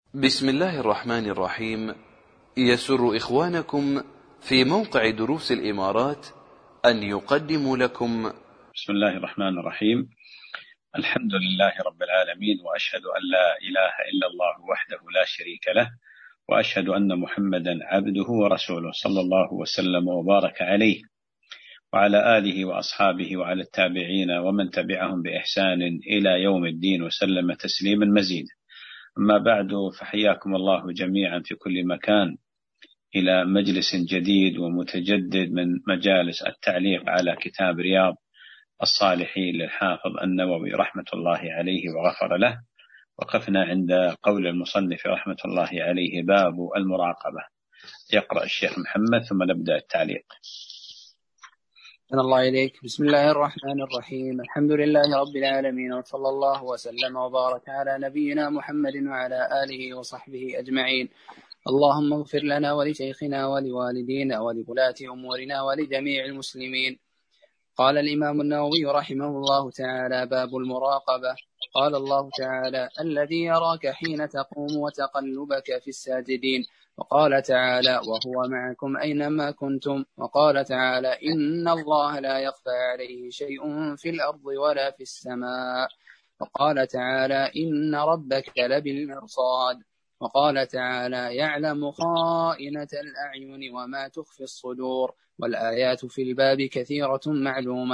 بسم الله الرحمن الرحيم. يسر إخوانكم في موقع دروس الإمارات أن يقدموا لكم بسم الله الرحمن الرحيم. الحمد لله رب العالمين، وأشهد أن لا إله إلا الله وحده لا شريك له، وأشهد أن محمدا عبده ورسوله، صلى الله وسلم وبارك عليه وعلى آله وأصحابه وعلى التابعين ومن تبعهم بإحسان إلى يوم الدين، وسلم تسليما مزيدا. أما بعد، فحياكم الله جميعا في كل مكان إلى مجلس جديد ومتجدد من مجالس التعليق على كتاب رياض الصالحين للحافظ النووي رحمة الله عليه وغفر له. وقفنا عند قول المصنف رحمة الله عليه: باب المراقبة. يقرأ الشيخ محمد ثم نبدأ التعليق. أحسن الله إليك. بسم الله الرحمن الرحيم. الحمد لله رب العالمين، وصلى الله وسلم وبارك على نبينا محمد وعلى آله وصحبه أجمعين. اللهم اغفر لنا ولشيخنا ولوالدينا ولولاة أمورنا ولجميع المسلمين. قال الإمام النووي رحمه الله تعالى: باب المراقبة. قال الله تعالى: الذي يراك حين تقوم وتقلبك في الساجدين. وقال تعالى: وهو معكم أينما كنتم. وقال تعالى: إن الله لا يخفى عليه شيء في الأرض ولا في السماء. وقال تعالى: إن ربك لبالمرصاد. وقال تعالى: يعلم خائنة الأعين وما تخفي الصدور. والآيات في الباب كثيرة معلومة.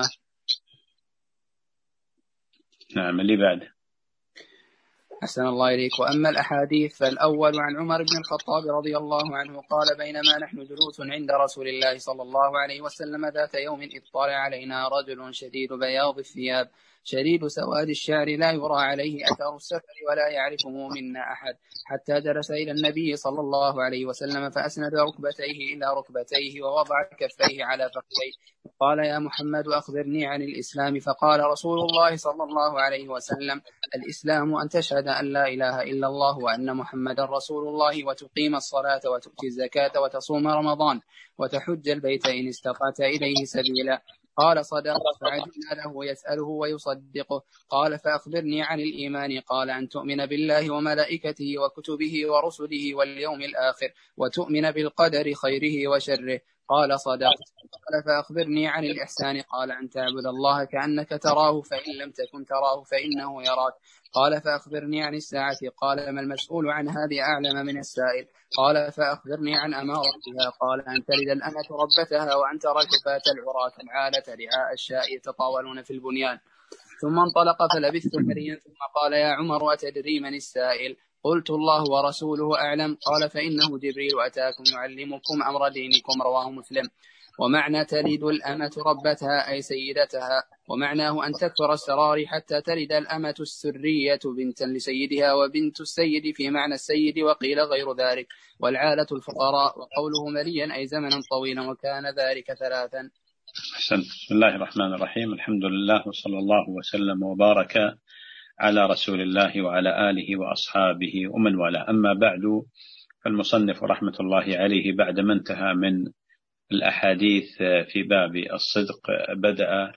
نعم، اللي بعده. أحسن الله إليك. وأما الأحاديث فالأول عن عمر بن الخطاب رضي الله عنه قال: بينما نحن جلوس عند رسول الله صلى الله عليه وسلم ذات يوم اطلع علينا رجل شديد بياض الثياب شديد سواد الشعر لا يرى عليه أثر السفر ولا يعرفه منا أحد، حتى جلس إلى النبي صلى الله عليه وسلم فأسند ركبتيه إلى ركبتيه ووضع كفيه على فخذيه، قال: يا محمد أخبرني عن الإسلام. فقال رسول الله صلى الله عليه وسلم: الإسلام أن تشهد أن لا إله إلا الله وأن محمدا رسول الله، وتقيم الصلاة وتؤتي الزكاة وتصوم رمضان وتحج البيت إن استطعت إليه سبيلا. قال: صدقت. فعجبنا له يسأله ويصدقه. قال: فأخبرني عن الإيمان. قال: أن تؤمن بالله وملائكته وكتبه ورسله واليوم الآخر، وتؤمن بالقدر خيره وشره. قال: صدقت. قال: فأخبرني عن الإحسان. قال: أن تعبد الله كأنك تراه فإن لم تكن تراه فإنه يراك. قال: فأخبرني عن الساعة. قال: ما المسؤول عن هذه أعلم من السائل. قال: فأخبرني عن أمارتها. قال: أن تلد الأمة ربتها، وأن ترى الحفاة العراة العالة رعاء الشاء يتطاولون في البنيان. ثم انطلق فلبثت مليا، ثم قال: يا عمر أتدري من السائل؟ قلت: الله ورسوله أعلم. قال: فإنه جبريل أتاكم يعلمكم أمر دينكم. رواه مسلم. ومعنى تلد الأمة ربتها أي سيدتها، ومعناه أن تكثر السرار حتى تلد الأمة السرية بنتا لسيدها، وبنت السيد في معنى السيد، وقيل غير ذلك. والعالة الفقراء. وقوله مليا أي زمنا طويلا، وكان ذلك 3. أحسن. بسم الله الرحمن الرحيم. الحمد لله، وصلى الله وسلم وبارك على رسول الله وعلى آله وأصحابه ومن والاه. أما بعد، فالمصنف رحمة الله عليه بعد ما انتهى من الأحاديث في باب الصدق بدأ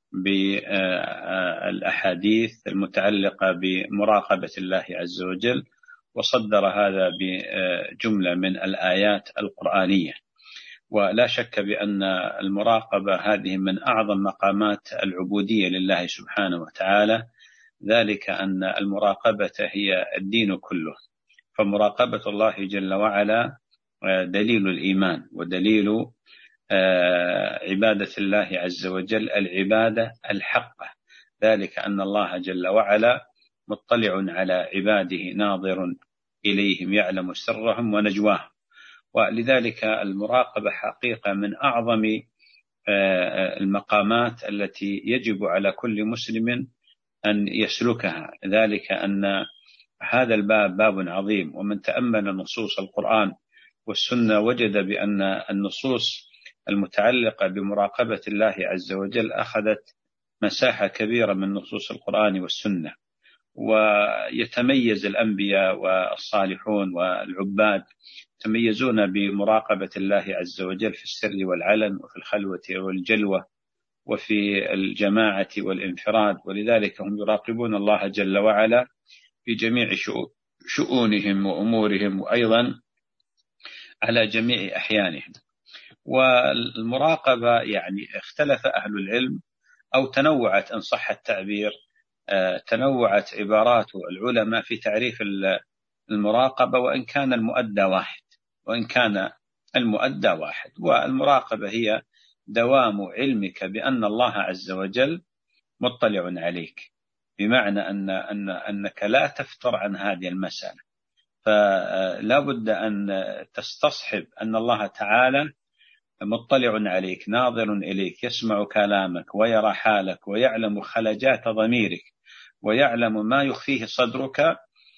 بالأحاديث المتعلقة بمراقبة الله عز وجل، وصدر هذا بجملة من الآيات القرآنية. ولا شك بأن المراقبة هذه من أعظم مقامات العبودية لله سبحانه وتعالى، ذلك أن المراقبة هي الدين كله. فمراقبة الله جل وعلا دليل الإيمان ودليل عبادة الله عز وجل، العبادة الحقة، ذلك أن الله جل وعلا مطلع على عباده ناظر إليهم يعلم سرهم ونجواهم. ولذلك المراقبة حقيقة من أعظم المقامات التي يجب على كل مسلم أن يسلكها، ذلك أن هذا الباب باب عظيم. ومن تأمل نصوص القرآن والسنة وجد بأن النصوص المتعلقة بمراقبة الله عز وجل أخذت مساحة كبيرة من نصوص القرآن والسنة. ويتميز الأنبياء والصالحون والعباد يتميزون بمراقبة الله عز وجل في السر والعلن، وفي الخلوة والجلوة، وفي الجماعة والانفراد. ولذلك هم يراقبون الله جل وعلا في جميع شؤونهم وأمورهم، وأيضا على جميع أحيانهم. والمراقبة يعني اختلف أهل العلم أو تنوعت إن صح التعبير، تنوعت عبارات العلماء في تعريف المراقبة، وإن كان المؤدى واحد. والمراقبة هي دوام علمك بأن الله عز وجل مطلع عليك، بمعنى أنك لا تفتر عن هذه المسألة، فلا بد أن تستصحب أن الله تعالى مطلع عليك، ناظر إليك، يسمع كلامك ويرى حالك ويعلم خلجات ضميرك ويعلم ما يخفيه صدرك،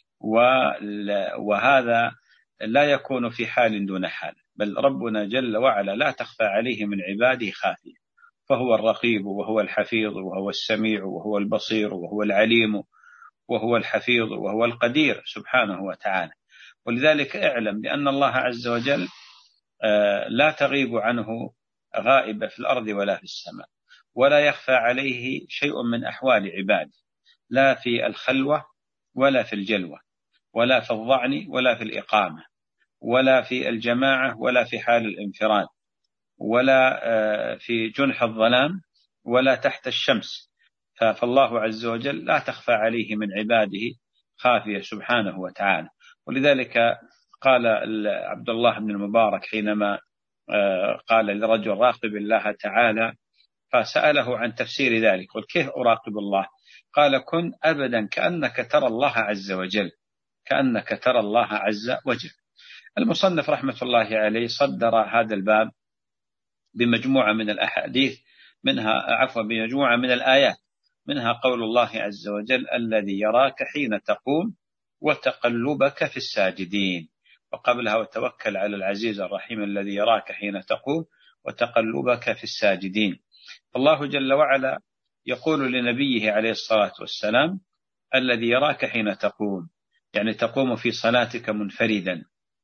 وهذا لا يكون في حال دون حال، بل ربنا جل وعلا لا تخفى عليه من عباده خافية، فهو الرقيب وهو الحفيظ وهو السميع وهو البصير وهو العليم وهو الحفيظ وهو القدير سبحانه وتعالى. ولذلك اعلم بأن الله عز وجل لا تغيب عنه غائبة في الأرض ولا في السماء، ولا يخفى عليه شيء من أحوال عباده، لا في الخلوة ولا في الجلوة، ولا في الضعن ولا في الإقامة، ولا في الجماعة ولا في حال الانفراد، ولا في جنح الظلام، ولا تحت الشمس. فالله عز وجل لا تخفى عليه من عباده خافية سبحانه وتعالى. ولذلك قال عبد الله بن المبارك حينما قال لرجل راقب الله تعالى، فسأله عن تفسير ذلك، قل كيف أراقب الله؟ قال كن أبدا كأنك ترى الله عز وجل، كأنك ترى الله عز وجل. المصنف رحمة الله عليه صدر هذا الباب بمجموعة من الأحاديث، بمجموعة من الآيات، منها قول الله عز وجل الذي يراك حين تقوم وتقلبك في الساجدين، وقبلها وتوكل على العزيز الرحيم الذي يراك حين تقوم وتقلبك في الساجدين. الله جل وعلا يقول لنبيه عليه الصلاة والسلام الذي يراك حين تقوم، يعني تقوم في صلاتك منفردا.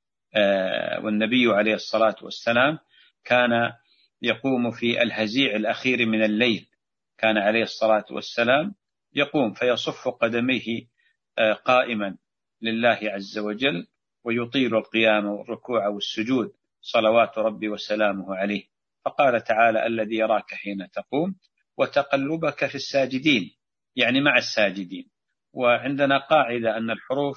والنبي عليه الصلاة والسلام كان يقوم في الهزيع الأخير من الليل، كان عليه الصلاة والسلام يقوم فيصف قدميه قائما لله عز وجل، ويطيل القيام والركوع والسجود صلوات ربي وسلامه عليه. فقال تعالى الذي يراك حين تقوم وتقلبك في الساجدين، يعني مع الساجدين. وعندنا قاعدة أن الحروف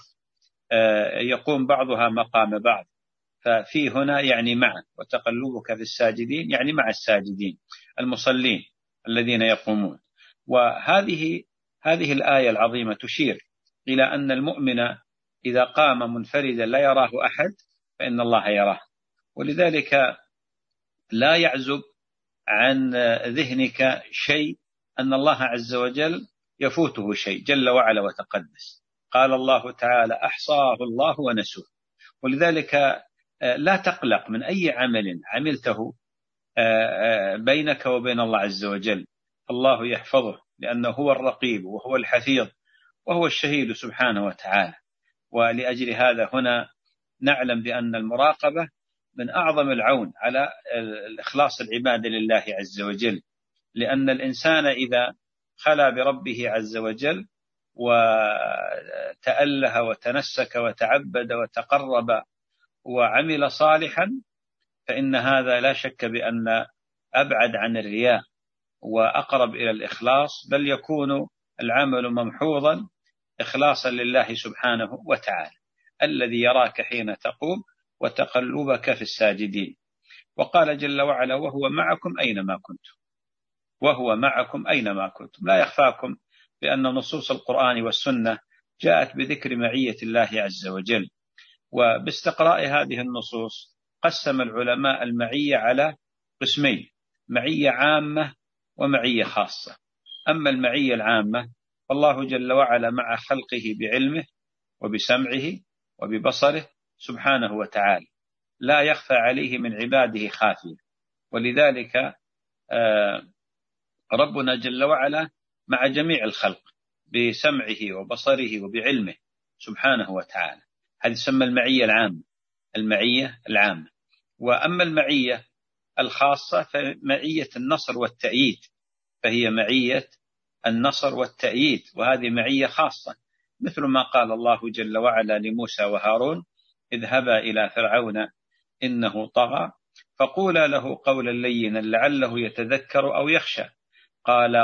يقوم بعضها مقام بعض، ففي هنا يعني مع، وتقلبك في الساجدين يعني مع الساجدين المصلين الذين يقومون. وهذه الآية العظيمة تشير إلى أن المؤمن إذا قام منفردا لا يراه أحد فإن الله يراه، ولذلك لا يعزب عن ذهنك شيء أن الله عز وجل يفوته شيء جل وعلا وتقدس. قال الله تعالى أحصاه الله ونسوه. ولذلك لا تقلق من أي عمل عملته بينك وبين الله عز وجل، الله يحفظه، لأنه هو الرقيب وهو الحفيظ وهو الشهيد سبحانه وتعالى. ولأجل هذا هنا نعلم بأن المراقبة من أعظم العون على الإخلاص العبادة لله عز وجل، لأن الإنسان إذا خلا بربه عز وجل وتأله وتنسك وتعبد وتقرب وعمل صالحا، فإن هذا لا شك بأن أبعد عن الرياء وأقرب إلى الإخلاص، بل يكون العمل ممحوظا إخلاصا لله سبحانه وتعالى الذي يراك حين تقوم وتقلبك في الساجدين. وقال جل وعلا وهو معكم أينما كنتم، وهو معكم أينما كنتم. لا يخفاكم بأن نصوص القرآن والسنة جاءت بذكر معية الله عز وجل، وباستقراء هذه النصوص قسم العلماء المعية على قسمين: معية عامة ومعية خاصة. أما المعية العامة فالله جل وعلا مع خلقه بعلمه وبسمعه وببصره سبحانه وتعالى، لا يخفى عليه من عباده خافية. ولذلك ربنا جل وعلا مع جميع الخلق بسمعه وبصره وبعلمه سبحانه وتعالى. هذه تسمى المعية العامة. وأما المعية الخاصة فمعية النصر والتأييد، فهي معية النصر والتأييد، وهذه معية خاصة مثل ما قال الله جل وعلا لموسى وهارون: اذهبا إلى فرعون إنه طغى فقولا له قولا لينا لعله يتذكر أو يخشى. قال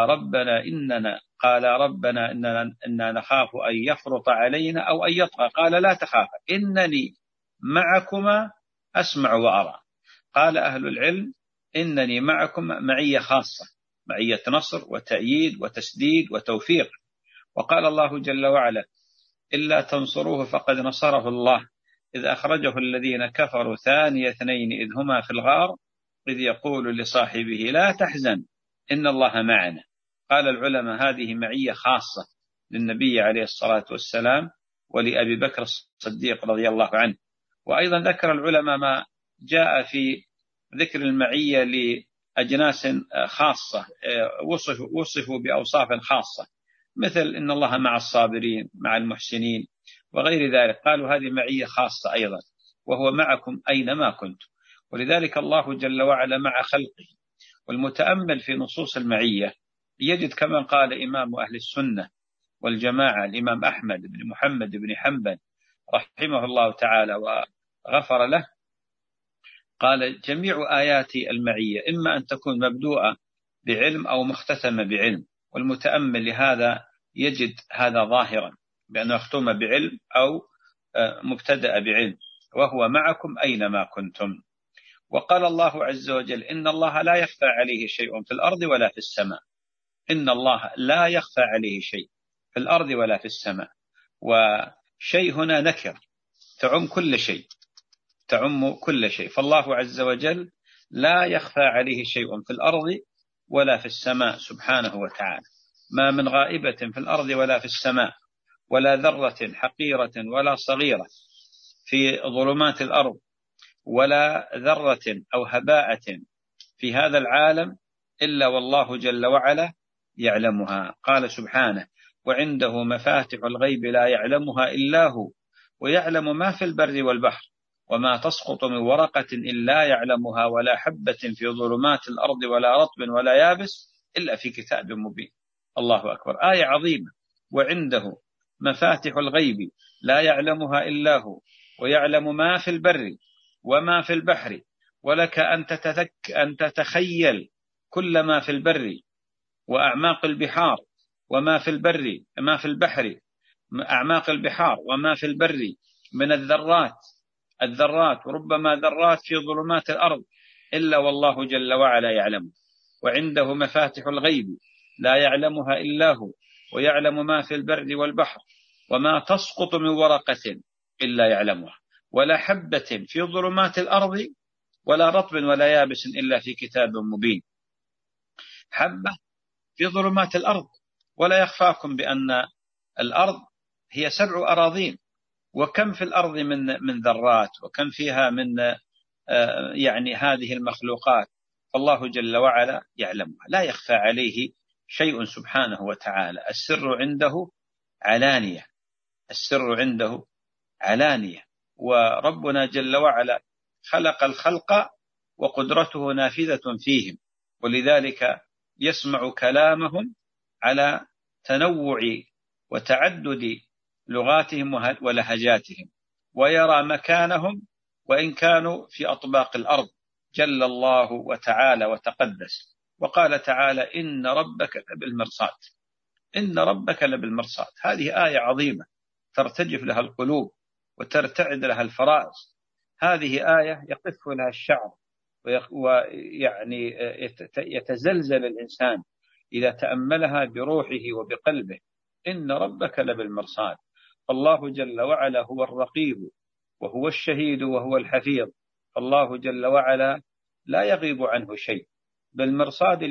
ربنا إننا نخاف أن يفرط علينا أو أن يطغى. قال لا تخافا إنني معكما أسمع وأرى. قال أهل العلم: إنني معكم معية خاصة، معية نصر وتأييد وتسديد وتوفيق. وقال الله جل وعلا: إلا تنصروه فقد نصره الله إذ أخرجه الذين كفروا ثاني اثنين إذ هما في الغار إذ يقول لصاحبه لا تحزن إن الله معنا. قال العلماء: هذه معية خاصة للنبي عليه الصلاة والسلام ولأبي بكر الصديق رضي الله عنه. وأيضا ذكر العلماء ما جاء في ذكر المعية لأجناس خاصة وصفوا بأوصاف خاصة، مثل إن الله مع الصابرين مع المحسنين وغير ذلك. قالوا هذه معية خاصة أيضا، وهو معكم أينما كنتم. ولذلك الله جل وعلا مع خلقه. والمتأمل في نصوص المعية يجد كما قال إمام أهل السنة والجماعة الإمام أحمد بن محمد بن حنبل رحمه الله تعالى وغفر له، قال: جميع آيات المعية إما أن تكون مبدوءة بعلم أو مختتمة بعلم، والمتأمل لهذا يجد هذا ظاهرا بأنه مختوم بعلم أو مبتدأ بعلم، وهو معكم أينما كنتم. وقال الله عز وجل: إن الله لا يخفى عليه شيء في الأرض ولا في السماء. إن الله لا يخفى عليه شيء في الأرض ولا في السماء. وشيء هنا نكر تعم كل شيء، تعم كل شيء. فالله عز وجل لا يخفى عليه شيء في الأرض ولا في السماء سبحانه وتعالى. ما من غائبة في الأرض ولا في السماء، ولا ذرة حقيرة ولا صغيرة في ظلمات الأرض، ولا ذرة أو هباءة في هذا العالم إلا والله جل وعلا يعلمها. قال سبحانه: وعنده مفاتح الغيب لا يعلمها إلا هو ويعلم ما في البر والبحر وما تسقط من ورقة إلا يعلمها ولا حبة في ظلمات الأرض ولا رطب ولا يابس إلا في كتاب مبين. الله أكبر، آية عظيمة. وعنده مفاتح الغيب لا يعلمها إلا هو ويعلم ما في البر وما في البحر. ولك أن تتخيل كل ما في البر وأعماق البحار وما في البر ما في البحر، أعماق البحار وما في البر من الذرات وربما ذرات في ظلمات الأرض إلا والله جل وعلا يعلم. وعنده مفاتح الغيب لا يعلمها إلا هو ويعلم ما في البر والبحر وما تسقط من ورقة إلا يعلمها ولا حبة في ظلمات الأرض ولا رطب ولا يابس إلا في كتاب مبين. حبة في ظلمات الأرض، ولا يخفاكم بأن الأرض هي 7 أراضين، وكم في الأرض من ذرات، وكم فيها من يعني هذه المخلوقات، فالله جل وعلا يعلمها، لا يخفى عليه شيء سبحانه وتعالى. السر عنده علانية. وربنا جل وعلا خلق الخلق وقدرته نافذة فيهم، ولذلك يسمع كلامهم على تنوع وتعدد لغاتهم ولهجاتهم، ويرى مكانهم وإن كانوا في أطباق الأرض جل الله وتعالى وتقدس. وقال تعالى: إن ربك لبالمرصاد. هذه آية عظيمة ترتجف لها القلوب وترتعد لها الفرائص. هذه آية يقف لها الشعر ويعني يتزلزل الإنسان إذا تأملها بروحه وبقلبه. إن ربك لبالمرصاد. الله جل وعلا هو الرقيب وهو الشهيد وهو الحفيظ. الله جل وعلا لا يغيب عنه شيء، بالمرصاد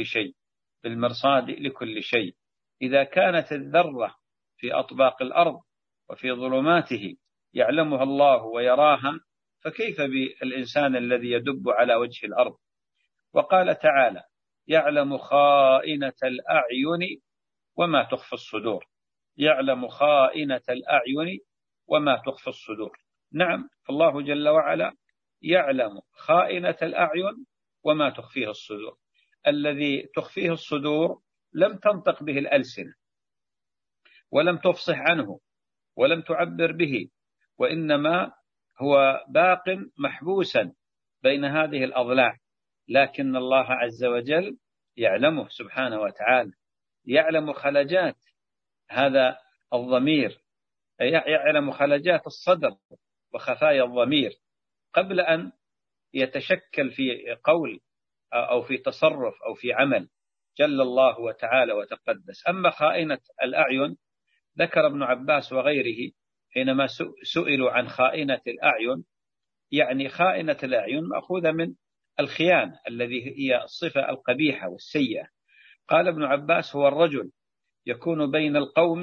لكل شيء. إذا كانت الذرة في أطباق الأرض وفي ظلماته يعلمها الله ويراها، فكيف بالإنسان الذي يدب على وجه الأرض؟ وقال تعالى: يعلم خائنة الأعين وما تخفي الصدور. يعلم خائنة الأعين وما تخفي الصدور. نعم، فالله جل وعلا يعلم خائنة الأعين وما تخفيه الصدور. الذي تخفيه الصدور لم تنطق به الألسنة، ولم تفصح عنه ولم تعبر به، وإنما هو باق محبوسا بين هذه الأضلاع، لكن الله عز وجل يعلمه سبحانه وتعالى، يعلم خلجات هذا الضمير، يعلم خلجات الصدر وخفايا الضمير قبل أن يتشكل في قول أو في تصرف أو في عمل، جل الله وتعالى وتقدس. أما خائنة الأعين، ذكر ابن عباس وغيره حينما سئلوا عن خائنة الأعين، يعني خائنة الأعين مأخوذة من الخيانة الذي هي الصفة القبيحة والسيئة. قال ابن عباس: هو الرجل يكون بين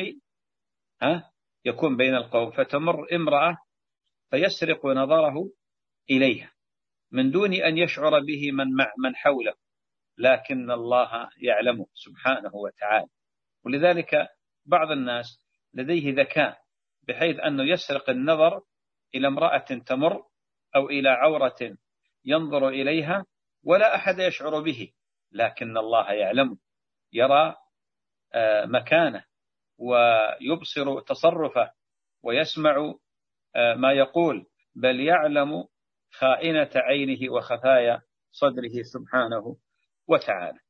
القوم فتمر امرأة فيسرق نظره إليها من دون أن يشعر به من حوله، لكن الله يعلمه سبحانه وتعالى. ولذلك بعض الناس لديه ذكاء بحيث أنه يسرق النظر إلى امرأة تمر أو إلى عورة ينظر إليها ولا أحد يشعر به، لكن الله يعلمه، يرى مكانه ويبصر تصرفه ويسمع ما يقول، بل يعلم خائنة عينه وخفايا صدره سبحانه وتعالى.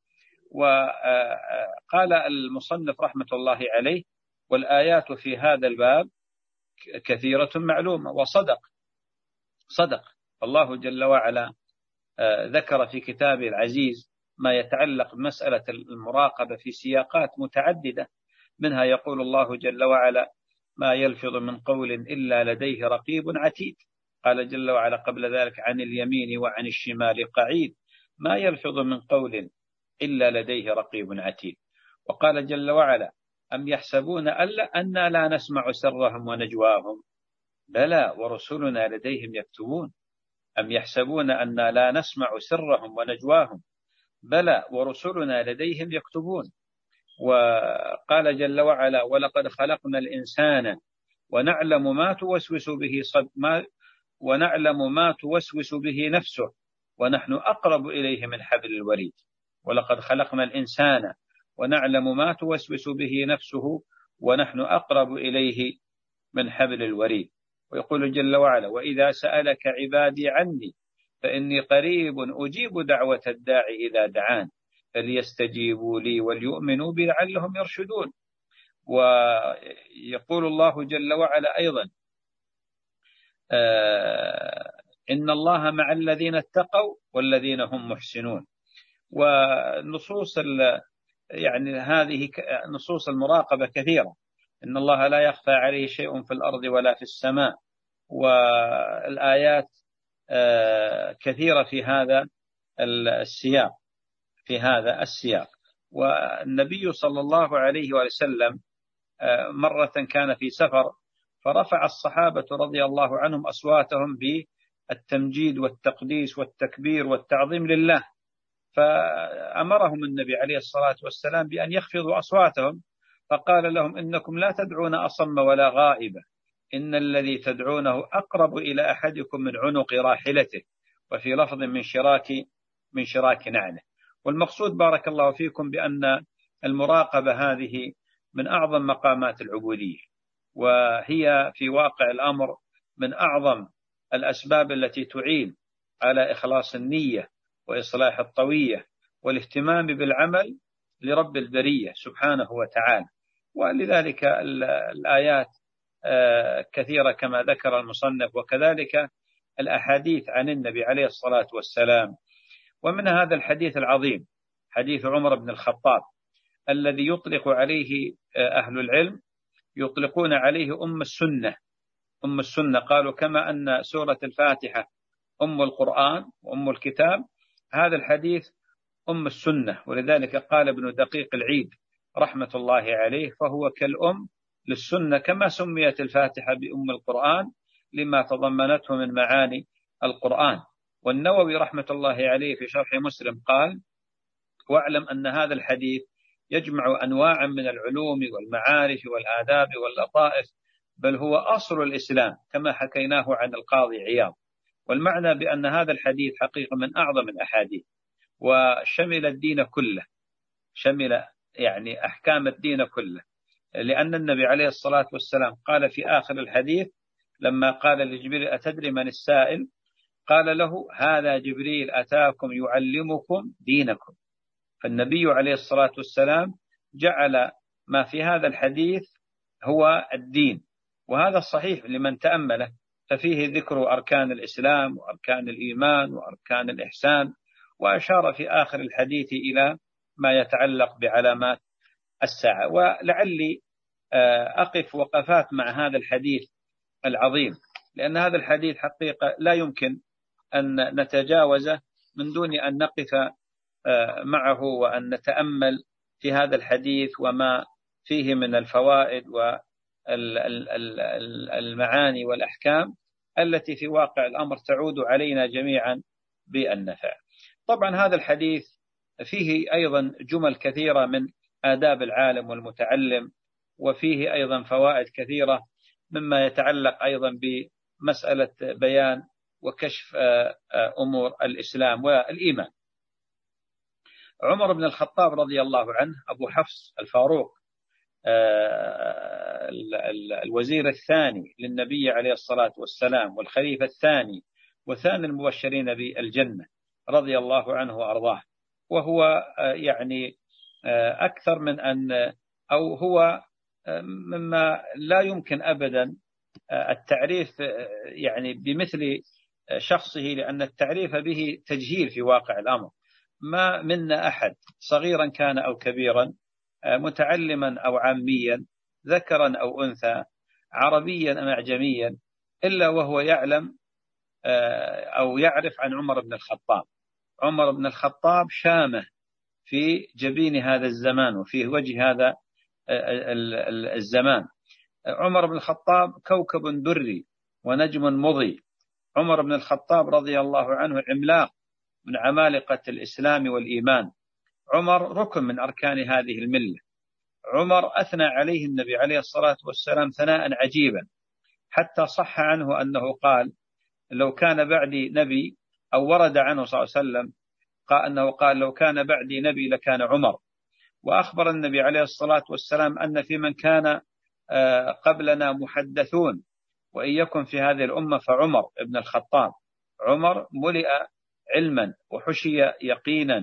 وقال المصنف رحمة الله عليه: والآيات في هذا الباب كثيرة معلومة. صدق الله جل وعلا ذكر في كتابه العزيز ما يتعلق بمسألة المراقبة في سياقات متعددة، منها يقول الله جل وعلا: ما يلفظ من قول إلا لديه رقيب عتيد. قال جل وعلا قبل ذلك: عن اليمين وعن الشمال قعيد، ما يلفظ من قول إلا لديه رقيب عتيد. وقال جل وعلا: أم يحسبون أن لا نسمع سرهم ونجواهم بلى ورسلنا لديهم يكتبون. أم يحسبون أن لا نسمع سرهم ونجواهم بلى ورسلنا لديهم يكتبون. وقال جل وعلا: ولقد خلقنا الإنسان ونعلم ما توسوس به نفسه ونحن أقرب إليه من حبل الوريد. ولقد خلقنا الإنسان ونعلم ما توسوس به نفسه ونحن أقرب إليه من حبل الوريد. ويقول جل وعلا: وإذا سألك عبادي عني فإني قريب أجيب دعوة الداعي إذا دعان فليستجيبوا لي وليؤمنوا بي لعلهم يرشدون. ويقول الله جل وعلا أيضا: إن الله مع الذين اتقوا والذين هم محسنون. ونصوص يعني هذه نصوص المراقبة كثيرة، إن الله لا يخفى عليه شيء في الأرض ولا في السماء. والآيات كثيرة في هذا السياق. والنبي صلى الله عليه وسلم مرة كان في سفر، فرفع الصحابة رضي الله عنهم أصواتهم بالتمجيد والتقديس والتكبير والتعظيم لله، فأمرهم النبي عليه الصلاة والسلام بأن يخفضوا أصواتهم، فقال لهم: إنكم لا تدعون أصم ولا غائبة، إن الذي تدعونه أقرب إلى أحدكم من عنق راحلته، وفي لفظ من شراك نعله. والمقصود بارك الله فيكم بأن المراقبة هذه من أعظم مقامات العبودية، وهي في واقع الأمر من أعظم الأسباب التي تعين على إخلاص النية وإصلاح الطوية والاهتمام بالعمل لرب البرية سبحانه وتعالى. ولذلك الآيات كثيرة كما ذكر المصنف، وكذلك الأحاديث عن النبي عليه الصلاة والسلام. ومن هذا الحديث العظيم حديث عمر بن الخطاب الذي يطلق عليه أهل العلم، يطلقون عليه أم السنة. قالوا كما أن سورة الفاتحة أم القرآن وأم الكتاب، هذا الحديث أم السنة. ولذلك قال ابن دقيق العيد رحمة الله عليه: فهو كالأم للسنة كما سميت الفاتحة بأم القرآن لما تضمنته من معاني القرآن. والنووي رحمة الله عليه في شرح مسلم قال: واعلم أن هذا الحديث يجمع أنواعا من العلوم والمعارف والآداب واللطائف، بل هو أصل الإسلام كما حكيناه عن القاضي عياض. والمعنى بأن هذا الحديث حقيقة من أعظم الأحاديث، وشمل الدين كله، شمل يعني أحكام الدين كله، لأن النبي عليه الصلاة والسلام قال في آخر الحديث لما قال لجبريل أتدري من السائل؟ قال له هذا جبريل أتاكم يعلمكم دينكم. فالنبي عليه الصلاة والسلام جعل ما في هذا الحديث هو الدين، وهذا صحيح لمن تأمله، ففيه ذكر أركان الإسلام وأركان الإيمان وأركان الإحسان، وأشار في آخر الحديث إلى ما يتعلق بعلامات الساعة. ولعلي أقف وقفات مع هذا الحديث العظيم، لأن هذا الحديث حقيقة لا يمكن أن نتجاوزه من دون أن نقف معه وأن نتأمل في هذا الحديث وما فيه من الفوائد والمعاني والأحكام التي في واقع الأمر تعود علينا جميعا بالنفع. طبعا هذا الحديث فيه أيضا جمل كثيرة من آداب العالم والمتعلم، وفيه أيضا فوائد كثيرة مما يتعلق أيضا بمسألة بيان وكشف أمور الإسلام والإيمان. عمر بن الخطاب رضي الله عنه أبو حفص الفاروق، الوزير الثاني للنبي عليه الصلاة والسلام والخليفة الثاني وثاني المبشرين بالجنة، رضي الله عنه وأرضاه، وهو يعني أكثر من أن أو هو مما لا يمكن أبدا التعريف يعني بمثل شخصه، لأن التعريف به تجهيل في واقع الأمر. ما منا أحد صغيرا كان أو كبيرا، متعلما أو عاميا، ذكرا أو أنثى، عربيا أم أعجميا، إلا وهو يعلم أو يعرف عن عمر بن الخطاب. عمر بن الخطاب شامة في جبين هذا الزمان وفي وجه هذا الزمان. عمر بن الخطاب كوكب دري ونجم مضي. عمر بن الخطاب رضي الله عنه عملاق من عمالقة الإسلام والإيمان. عمر ركن من أركان هذه الملة. عمر أثنى عليه النبي عليه الصلاة والسلام ثناء عجيبا، حتى صح عنه أنه قال لو كان بعدي نبي، أو ورد عنه صلى الله عليه وسلم أنه قال لو كان بعدي نبي لكان عمر. وأخبر النبي عليه الصلاة والسلام أن في من كان قبلنا محدثون، وإن يكن في هذه الأمة فعمر ابن الخطاب. عمر ملئ علما وحشي يقينا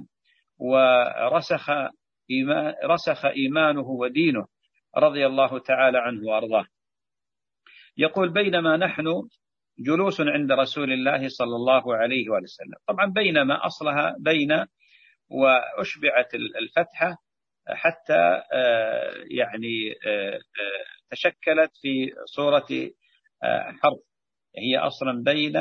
ورسخ إيمانه ودينه، رضي الله تعالى عنه وأرضاه. يقول بينما نحن جلوس عند رسول الله صلى الله عليه وسلم. طبعا بينما أصلها بين، وأشبعت الفتحة حتى يعني تشكلت في صورة حرف، هي أصلا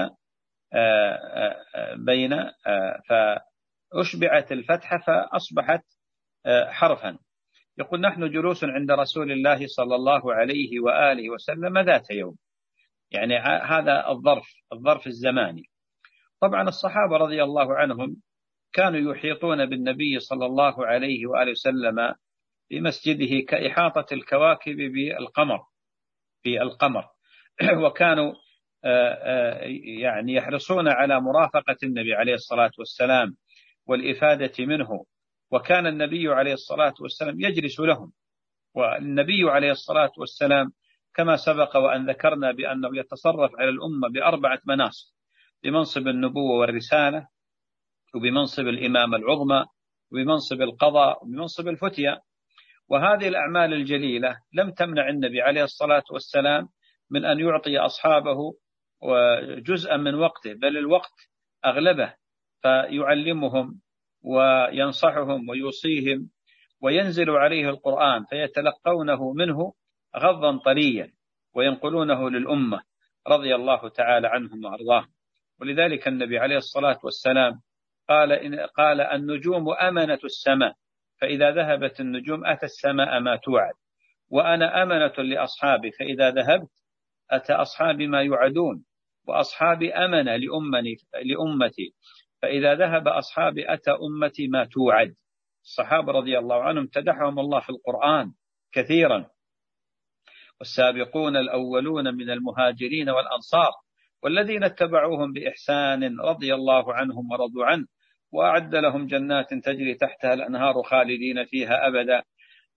بين فأشبعت الفتحة فأصبحت حرفا. يقول نحن جلوس عند رسول الله صلى الله عليه وآله وسلم ذات يوم، يعني هذا الظرف الزماني. طبعا الصحابة رضي الله عنهم كانوا يحيطون بالنبي صلى الله عليه وآله وسلم في مسجده كإحاطة الكواكب بالقمر وكانوا يعني يحرصون على مرافقة النبي عليه الصلاة والسلام والإفادة منه. وكان النبي عليه الصلاة والسلام يجلس لهم، والنبي عليه الصلاة والسلام كما سبق وأن ذكرنا بأنه يتصرف على الأمة ب4 مناصب: بمنصب النبوة والرسالة، وبمنصب الإمامة العظمى، وبمنصب القضاء، وبمنصب الفتية. وهذه الأعمال الجليلة لم تمنع النبي عليه الصلاة والسلام من أن يعطي أصحابه جزءا من وقته، بل الوقت أغلبه، فيعلمهم وينصحهم ويوصيهم، وينزل عليه القرآن فيتلقونه منه غضا طريا وينقلونه للأمة، رضي الله تعالى عنهم وأرضاهم. ولذلك النبي عليه الصلاة والسلام قال النجوم أمنة السماء، فإذا ذهبت النجوم أتى السماء ما توعد، وأنا أمنة لأصحابي، فإذا ذهبت أتى أصحابي ما يوعدون، وأصحابي أمنة لأمتي، فإذا ذهب أصحابي أتى أمتي ما توعد. الصحابة رضي الله عنهم امتدحهم الله في القرآن كثيرا: والسابقون الأولون من المهاجرين والأنصار والذين اتبعوهم بإحسان رضي الله عنهم ورضوا عنه وأعد لهم جنات تجري تحتها الأنهار خالدين فيها أبدا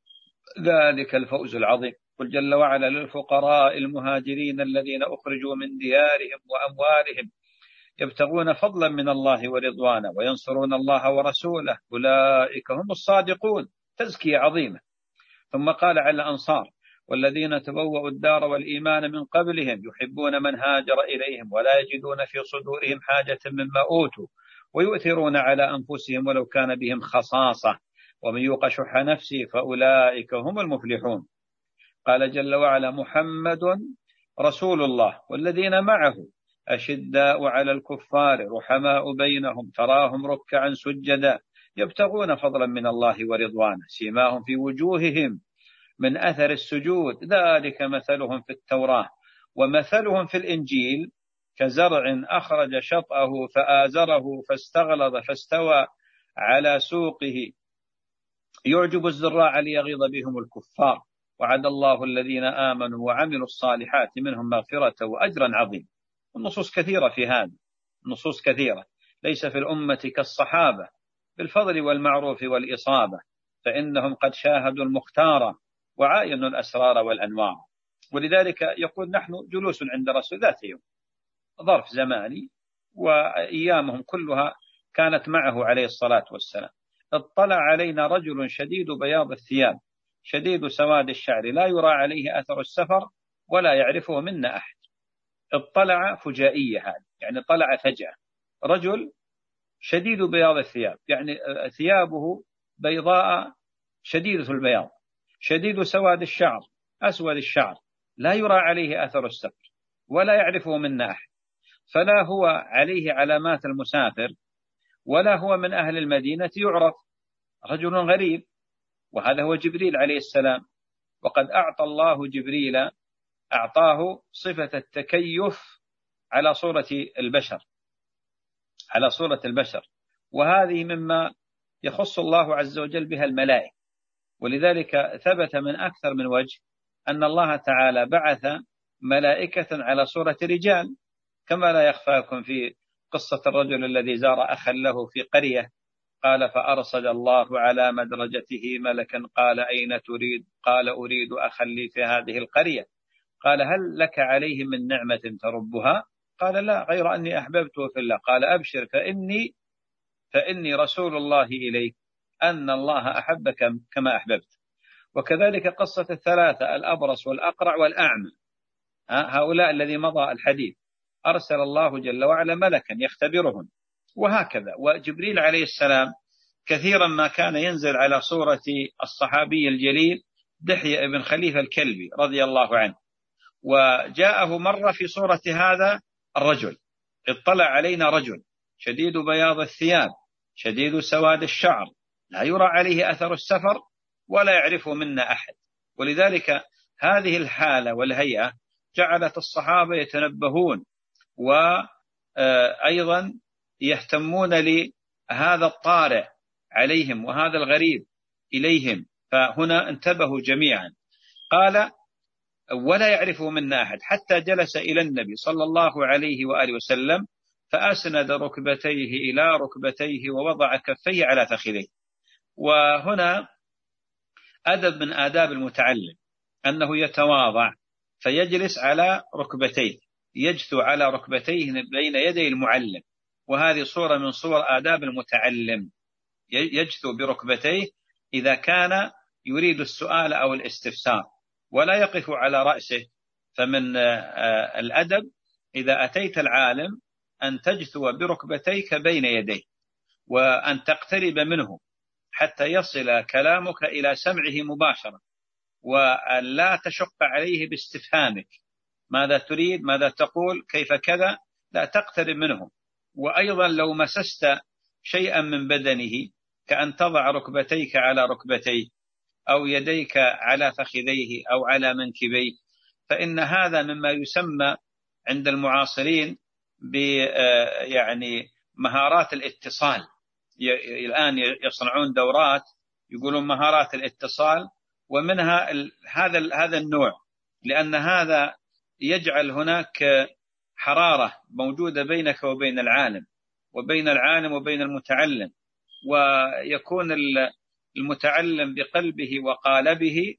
ذلك الفوز العظيم. قل جل وعلا: للفقراء المهاجرين الذين أخرجوا من ديارهم وأموالهم يبتغون فضلا من الله ورضوانا وينصرون الله ورسوله أولئك هم الصادقون. تزكية عظيمة. ثم قال على الأنصار: والذين تبوأوا الدار والإيمان من قبلهم يحبون من هاجر إليهم ولا يجدون في صدورهم حاجة مما أوتوا ويؤثرون على أنفسهم ولو كان بهم خصاصة ومن يوق شح نفسه فأولئك هم المفلحون. قال جل وعلا: محمد رسول الله والذين معه أشداء على الكفار رحماء بينهم تراهم ركعا سجدا يبتغون فضلا من الله ورضوانه سيماهم في وجوههم من أثر السجود ذلك مثلهم في التوراة ومثلهم في الإنجيل كزرع أخرج شطأه فآزره فاستغلظ فاستوى على سوقه يعجب الزراع ليغيظ بهم الكفار وعد الله الذين آمنوا وعملوا الصالحات منهم مغفرة وأجرا عظيما. النصوص كثيرة في هذا، نصوص كثيرة. ليس في الأمة كالصحابة بالفضل والمعروف والإصابة فإنهم قد شاهدوا المختار وعاينوا الأسرار والأنوار. ولذلك يقول: نحن جلوس عند رسول ذات يوم، ظرف زماني، وأيامهم كلها كانت معه عليه الصلاة والسلام. اطلع علينا رجل شديد بياض الثياب شديد سواد الشعر لا يرى عليه أثر السفر ولا يعرفه منا أحد. اطلع فجائية، هذا يعني طلع فجأة. رجل شديد بياض الثياب يعني ثيابه بيضاء شديدة البياض، شديد سواد الشعر أسود الشعر لا يرى عليه أثر السفر ولا يعرفه منا أحد، فلا هو عليه علامات المسافر ولا هو من أهل المدينة يعرف، رجل غريب. وهذا هو جبريل عليه السلام، وقد أعطى الله جبريل أعطاه صفة التكيف على صورة البشر، على صورة البشر، وهذه مما يخص الله عز وجل بها الملائكة. ولذلك ثبت من أكثر من وجه أن الله تعالى بعث ملائكة على صورة رجال، كما لا يخفاكم في قصة الرجل الذي زار أخا له في قرية قال: فأرسل الله على مدرجته ملكا قال: أين تريد؟ قال: أريد أخا لي في هذه القرية. قال: هل لك عليه من نعمة تربها؟ قال: لا، غير أني أحببته في الله. قال: أبشر فإني رسول الله إليك أن الله أحبك كما أحببت. وكذلك قصة الثلاثة الأبرص والأقرع والأعمى، هؤلاء الذي مضى الحديث أرسل الله جل وعلا ملكا يختبرهم، وهكذا. وجبريل عليه السلام كثيرا ما كان ينزل على صورة الصحابي الجليل دحية بن خليفة الكلبي رضي الله عنه، وجاءه مرة في صورة هذا الرجل. اطلع علينا رجل شديد بياض الثياب شديد سواد الشعر لا يرى عليه أثر السفر ولا يعرفه منا أحد. ولذلك هذه الحالة والهيئة جعلت الصحابة يتنبهون وأيضا يهتمون لهذا الطارئ عليهم وهذا الغريب إليهم، فهنا انتبهوا جميعا. قال: ولا يعرفه منا أحد، حتى جلس إلى النبي صلى الله عليه وآله وسلم فأسند ركبتيه إلى ركبتيه ووضع كفيه على فخذيه. وهنا أدب من آداب المتعلم أنه يتواضع فيجلس على ركبتيه، يجثو على ركبتيه بين يدي المعلم، وهذه صورة من صور آداب المتعلم، يجثو بركبتيه إذا كان يريد السؤال أو الاستفسار ولا يقف على رأسه. فمن الأدب إذا أتيت العالم أن تجثو بركبتيك بين يديه وأن تقترب منه حتى يصل كلامك إلى سمعه مباشرة، وأن لا تشق عليه باستفهامك ماذا تريد ماذا تقول كيف كذا، لا، تقترب منه. وأيضا لو مسست شيئا من بدنه كأن تضع ركبتيك على ركبتيه أو يديك على فخذيه أو على منكبيه، فإن هذا مما يسمى عند المعاصرين يعني مهارات الاتصال. الآن يصنعون دورات يقولون مهارات الاتصال، ومنها هذا النوع، لأن هذا يجعل هناك حرارة موجودة بينك وبين العالم وبين العالم وبين المتعلم، ويكون المتعلم بقلبه وقالبه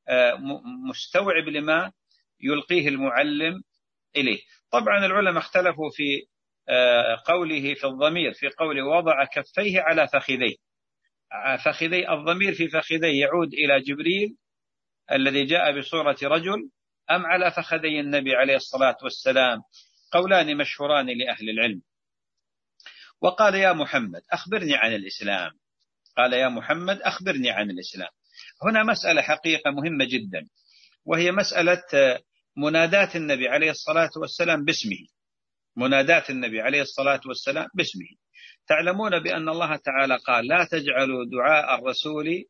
مستوعب لما يلقيه المعلم إليه. طبعا العلماء اختلفوا في قوله في الضمير، في قوله وضع كفيه على فخذيه. فخذي، الضمير في فخذيه يعود إلى جبريل الذي جاء بصورة رجل أم على فخذي النبي عليه الصلاة والسلام؟ قولان مشهوران لأهل العلم. وقال يا محمد أخبرني عن الإسلام. قال يا محمد أخبرني عن الإسلام. هنا مسألة حقيقة مهمة جدا، وهي مسألة منادات النبي عليه الصلاة والسلام باسمه. منادات النبي عليه الصلاة والسلام باسمه. تعلمون بأن الله تعالى قال لا تجعلوا دعاء الرسول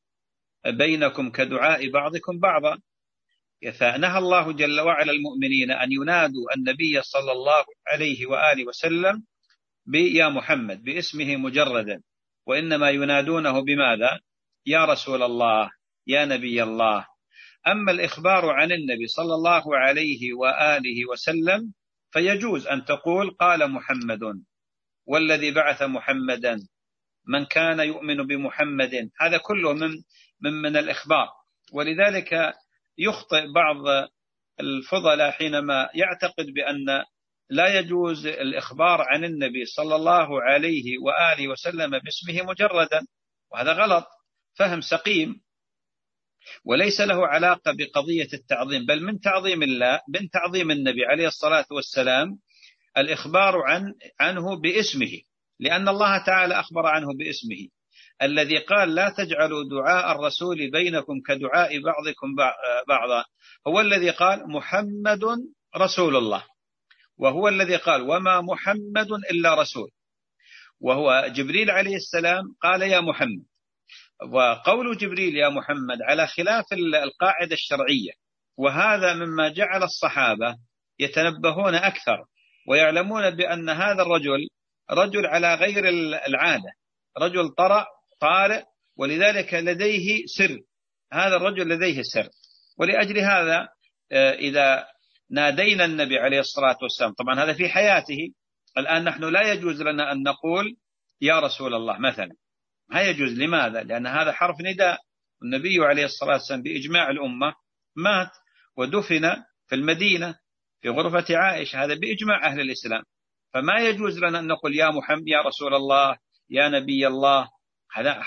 بينكم كدعاء بعضكم بعضا. فنهى الله جل وعلا المؤمنين أن ينادوا النبي صلى الله عليه وآله وسلم بيا محمد باسمه مجردا، وإنما ينادونه بماذا؟ يا رسول الله، يا نبي الله. أما الإخبار عن النبي صلى الله عليه وآله وسلم فيجوز أن تقول قال محمد والذي بعث محمدا من كان يؤمن بمحمد. هذا كله من الإخبار. ولذلك يخطئ بعض الفضلاء حينما يعتقد بأن لا يجوز الإخبار عن النبي صلى الله عليه وآله وسلم باسمه مجردا، وهذا غلط، فهم سقيم، وليس له علاقة بقضية التعظيم، بل من تعظيم الله، من تعظيم النبي عليه الصلاة والسلام الإخبار عنه باسمه، لأن الله تعالى أخبر عنه باسمه. الذي قال لا تجعلوا دعاء الرسول بينكم كدعاء بعضكم بعضا هو الذي قال محمد رسول الله، وهو الذي قال وما محمد إلا رسول، وهو جبريل عليه السلام قال يا محمد. وقول جبريل يا محمد على خلاف القاعدة الشرعية، وهذا مما جعل الصحابة يتنبهون أكثر ويعلمون بأن هذا الرجل رجل على غير العادة، رجل طارئ، ولذلك لديه سر. هذا الرجل لديه سر، ولأجل هذا إذا نادينا النبي عليه الصلاة والسلام، طبعا هذا في حياته، الآن نحن لا يجوز لنا أن نقول يا رسول الله مثلا، ما يجوز. لماذا؟ لأن هذا حرف نداء، والنبي عليه الصلاة والسلام بإجماع الأمة مات ودفن في المدينة في غرفة عائشة، هذا بإجماع أهل الإسلام، فما يجوز لنا أن نقول يا محمد، يا رسول الله، يا نبي الله، هذا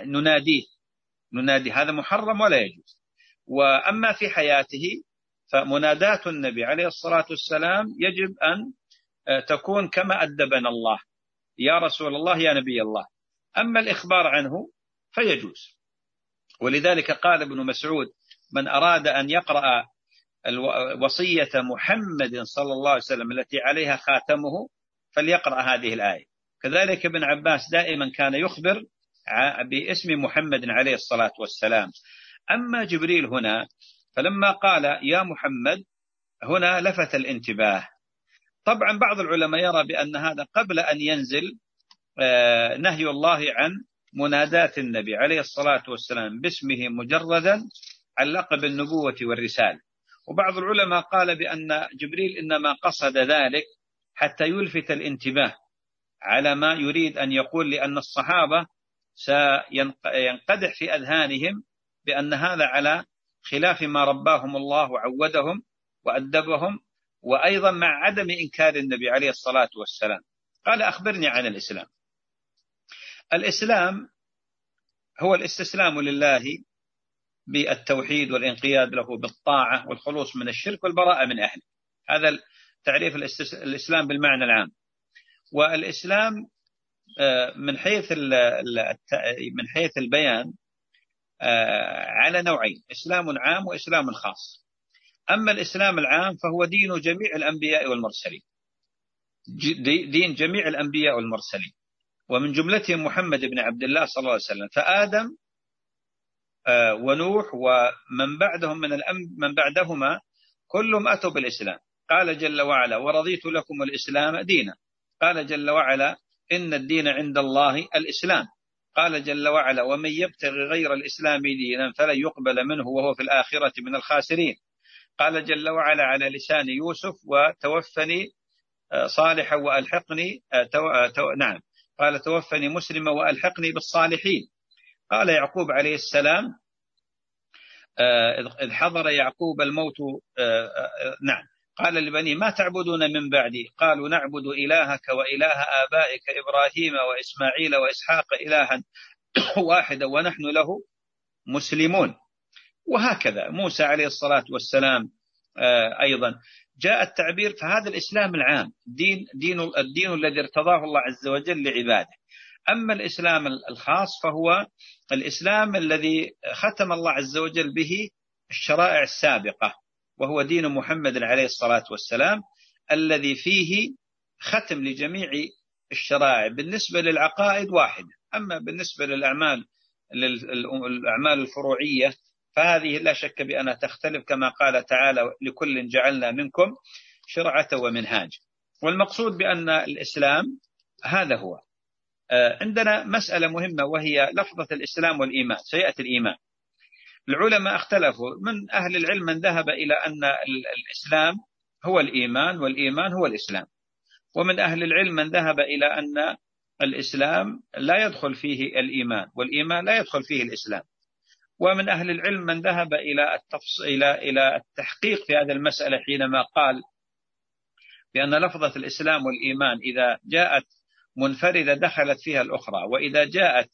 ننادي، هذا محرم ولا يجوز. وأما في حياته فمنادات النبي عليه الصلاة والسلام يجب أن تكون كما أدبنا الله، يا رسول الله، يا نبي الله. أما الإخبار عنه فيجوز. ولذلك قال ابن مسعود من أراد أن يقرأ وصية محمد صلى الله عليه وسلم التي عليها خاتمه فليقرأ هذه الآية. كذلك ابن عباس دائما كان يخبر باسم محمد عليه الصلاة والسلام. أما جبريل هنا فلما قال يا محمد هنا لفت الانتباه. طبعا بعض العلماء يرى بأن هذا قبل أن ينزل نهي الله عن منادات النبي عليه الصلاة والسلام باسمه مجردا عن لقب النبوة والرسالة. وبعض العلماء قال بأن جبريل إنما قصد ذلك حتى يلفت الانتباه على ما يريد أن يقول، لأن الصحابة سينقدح في أذهانهم بأن هذا على خلاف ما رباهم الله وعودهم وأدبهم، وأيضا مع عدم إنكار النبي عليه الصلاة والسلام. قال أخبرني عن الإسلام. الإسلام هو الاستسلام لله بالتوحيد والانقياد له بالطاعة والخلوص من الشرك والبراءة من أهله. هذا تعريف الإسلام بالمعنى العام. والإسلام من حيث البيان على نوعين، إسلام عام وإسلام خاص. أما الإسلام العام فهو دين جميع الأنبياء والمرسلين، دين جميع الأنبياء والمرسلين، ومن جملتهم محمد بن عبد الله صلى الله عليه وسلم. فآدم ونوح ومن بعدهم من بعدهما كلهم أتوا بالإسلام. قال جل وعلا ورضيت لكم الإسلام دينا. قال جل وعلا إن الدين عند الله الإسلام. قال جل وعلا ومن يبتغي غير الإسلام دينا فلن يقبل منه وهو في الآخرة من الخاسرين. قال جل وعلا على لسان يوسف وتوفني صالحا وألحقني قال توفني مسلما وألحقني بالصالحين. قال يعقوب عليه السلام إذ حضر يعقوب الموت نعم قال لبنيه ما تعبدون من بعدي قالوا نعبد إلهك وإله آبائك إبراهيم وإسماعيل وإسحاق إلها واحدا ونحن له مسلمون. وهكذا موسى عليه الصلاة والسلام أيضا جاء التعبير. فهذا الإسلام العام الدين الذي ارتضاه الله عز وجل لعباده. أما الإسلام الخاص فهو الإسلام الذي ختم الله عز وجل به الشرائع السابقة، وهو دين محمد عليه الصلاة والسلام الذي فيه ختم لجميع الشرائع بالنسبة للعقائد واحدة. أما بالنسبة للأعمال الفروعية فهذه لا شك بأنها تختلف، كما قال تعالى لكل جعلنا منكم شرعة ومنهاج. والمقصود بأن الإسلام هذا هو. عندنا مسألة مهمة وهي لفظة الإسلام والإيمان. سيأتي الإيمان. العلماء اختلفوا، من أهل العلم من ذهب إلى أن الإسلام هو الإيمان والإيمان هو الإسلام، ومن أهل العلم من ذهب إلى أن الإسلام لا يدخل فيه الإيمان والإيمان لا يدخل فيه الإسلام. ومن أهل العلم من ذهب إلى التحقيق في هذه المسألة حينما قال بأن لفظة الإسلام والإيمان إذا جاءت منفردة دخلت فيها الأخرى، وإذا جاءت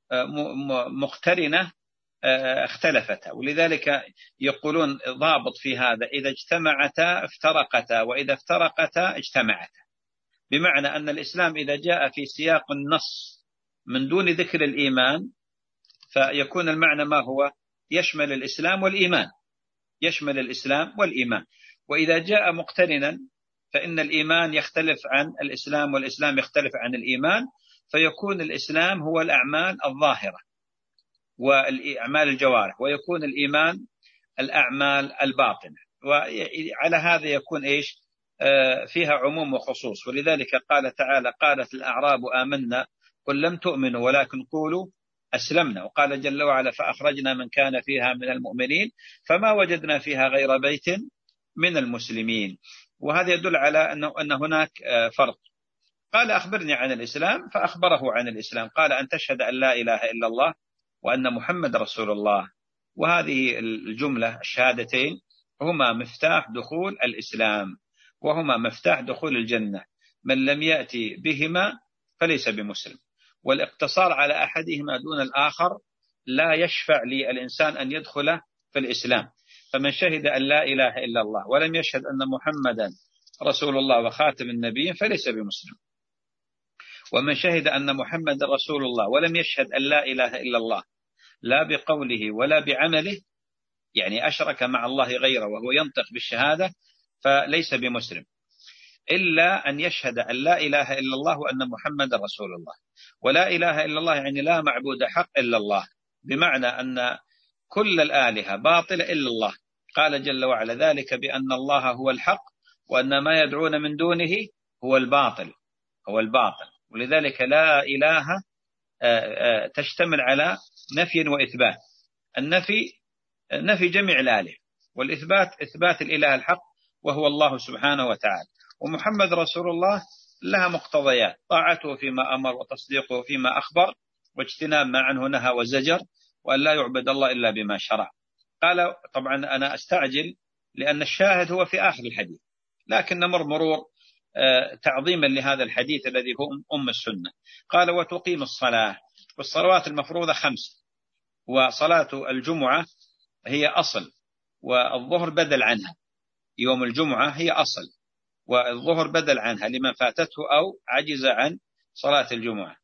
مقترنة اختلفتا. ولذلك يقولون ضابط في هذا: إذا اجتمعتا افترقتا، وإذا افترقتا اجتمعتا. بمعنى أن الإسلام إذا جاء في سياق النص من دون ذكر الإيمان فيكون المعنى ما هو؟ يشمل الإسلام والإيمان، يشمل الإسلام والإيمان. وإذا جاء مقترنا فإن الإيمان يختلف عن الإسلام والإسلام يختلف عن الإيمان، فيكون الإسلام هو الأعمال الظاهرة والأعمال الجوارح، ويكون الإيمان الأعمال الباطنة. وعلى هذا يكون إيش؟ فيها عموم وخصوص. ولذلك قال تعالى: قالت الأعراب آمنا قل لم تؤمنوا ولكن قولوا أسلمنا. وقال جل وعلا: فأخرجنا من كان فيها من المؤمنين فما وجدنا فيها غير بيت من المسلمين. وهذا يدل على أن هناك فرق. قال: أخبرني عن الإسلام، فأخبره عن الإسلام. قال: أن تشهد أن لا إله إلا الله وأن محمد رسول الله. وهذه الجملة الشهادتين هما مفتاح دخول الإسلام، وهما مفتاح دخول الجنة. من لم يأتي بهما فليس بمسلم. والاقتصار على أحدهما دون الآخر لا يشفع للإنسان أن يدخل في الإسلام. فمن شهد أن لا إله إلا الله ولم يشهد أن محمدا رسول الله وخاتم النبيين فليس بمسلم. ومن شهد أن محمد رسول الله ولم يشهد أن لا إله إلا الله لا بقوله ولا بعمله، يعني أشرك مع الله غيره وهو ينطق بالشهادة، فليس بمسلم. إلا أن يشهد أن لا إله إلا الله وأن محمد رسول الله. ولا إله إلا الله يعني لا معبود حق إلا الله، بمعنى أن كل الآلهة باطلة إلا الله. قال جل وعلا: ذلك بأن الله هو الحق وأن ما يدعون من دونه هو الباطل، هو الباطل. ولذلك لا إله تشتمل على نفي وإثبات. النفي نفي جميع الآلهة، والإثبات إثبات الإله الحق وهو الله سبحانه وتعالى. ومحمد رسول الله لها مقتضيات: طاعته فيما أمر وتصديقه فيما أخبر واجتناب ما عنه نهى وزجر، وأن لا يعبد الله إلا بما شرع. قال: طبعا أنا أستعجل لأن الشاهد هو في آخر الحديث، لكن نمر مرور تعظيما لهذا الحديث الذي هو أم السنة. قال: وتقيم الصلاة. والصلوات المفروضة 5، وصلاة الجمعة هي أصل، والظهر بدل عنها. يوم الجمعة هي أصل، والظهر بدل عنها لمن فاتته أو عجز عن صلاة الجمعة.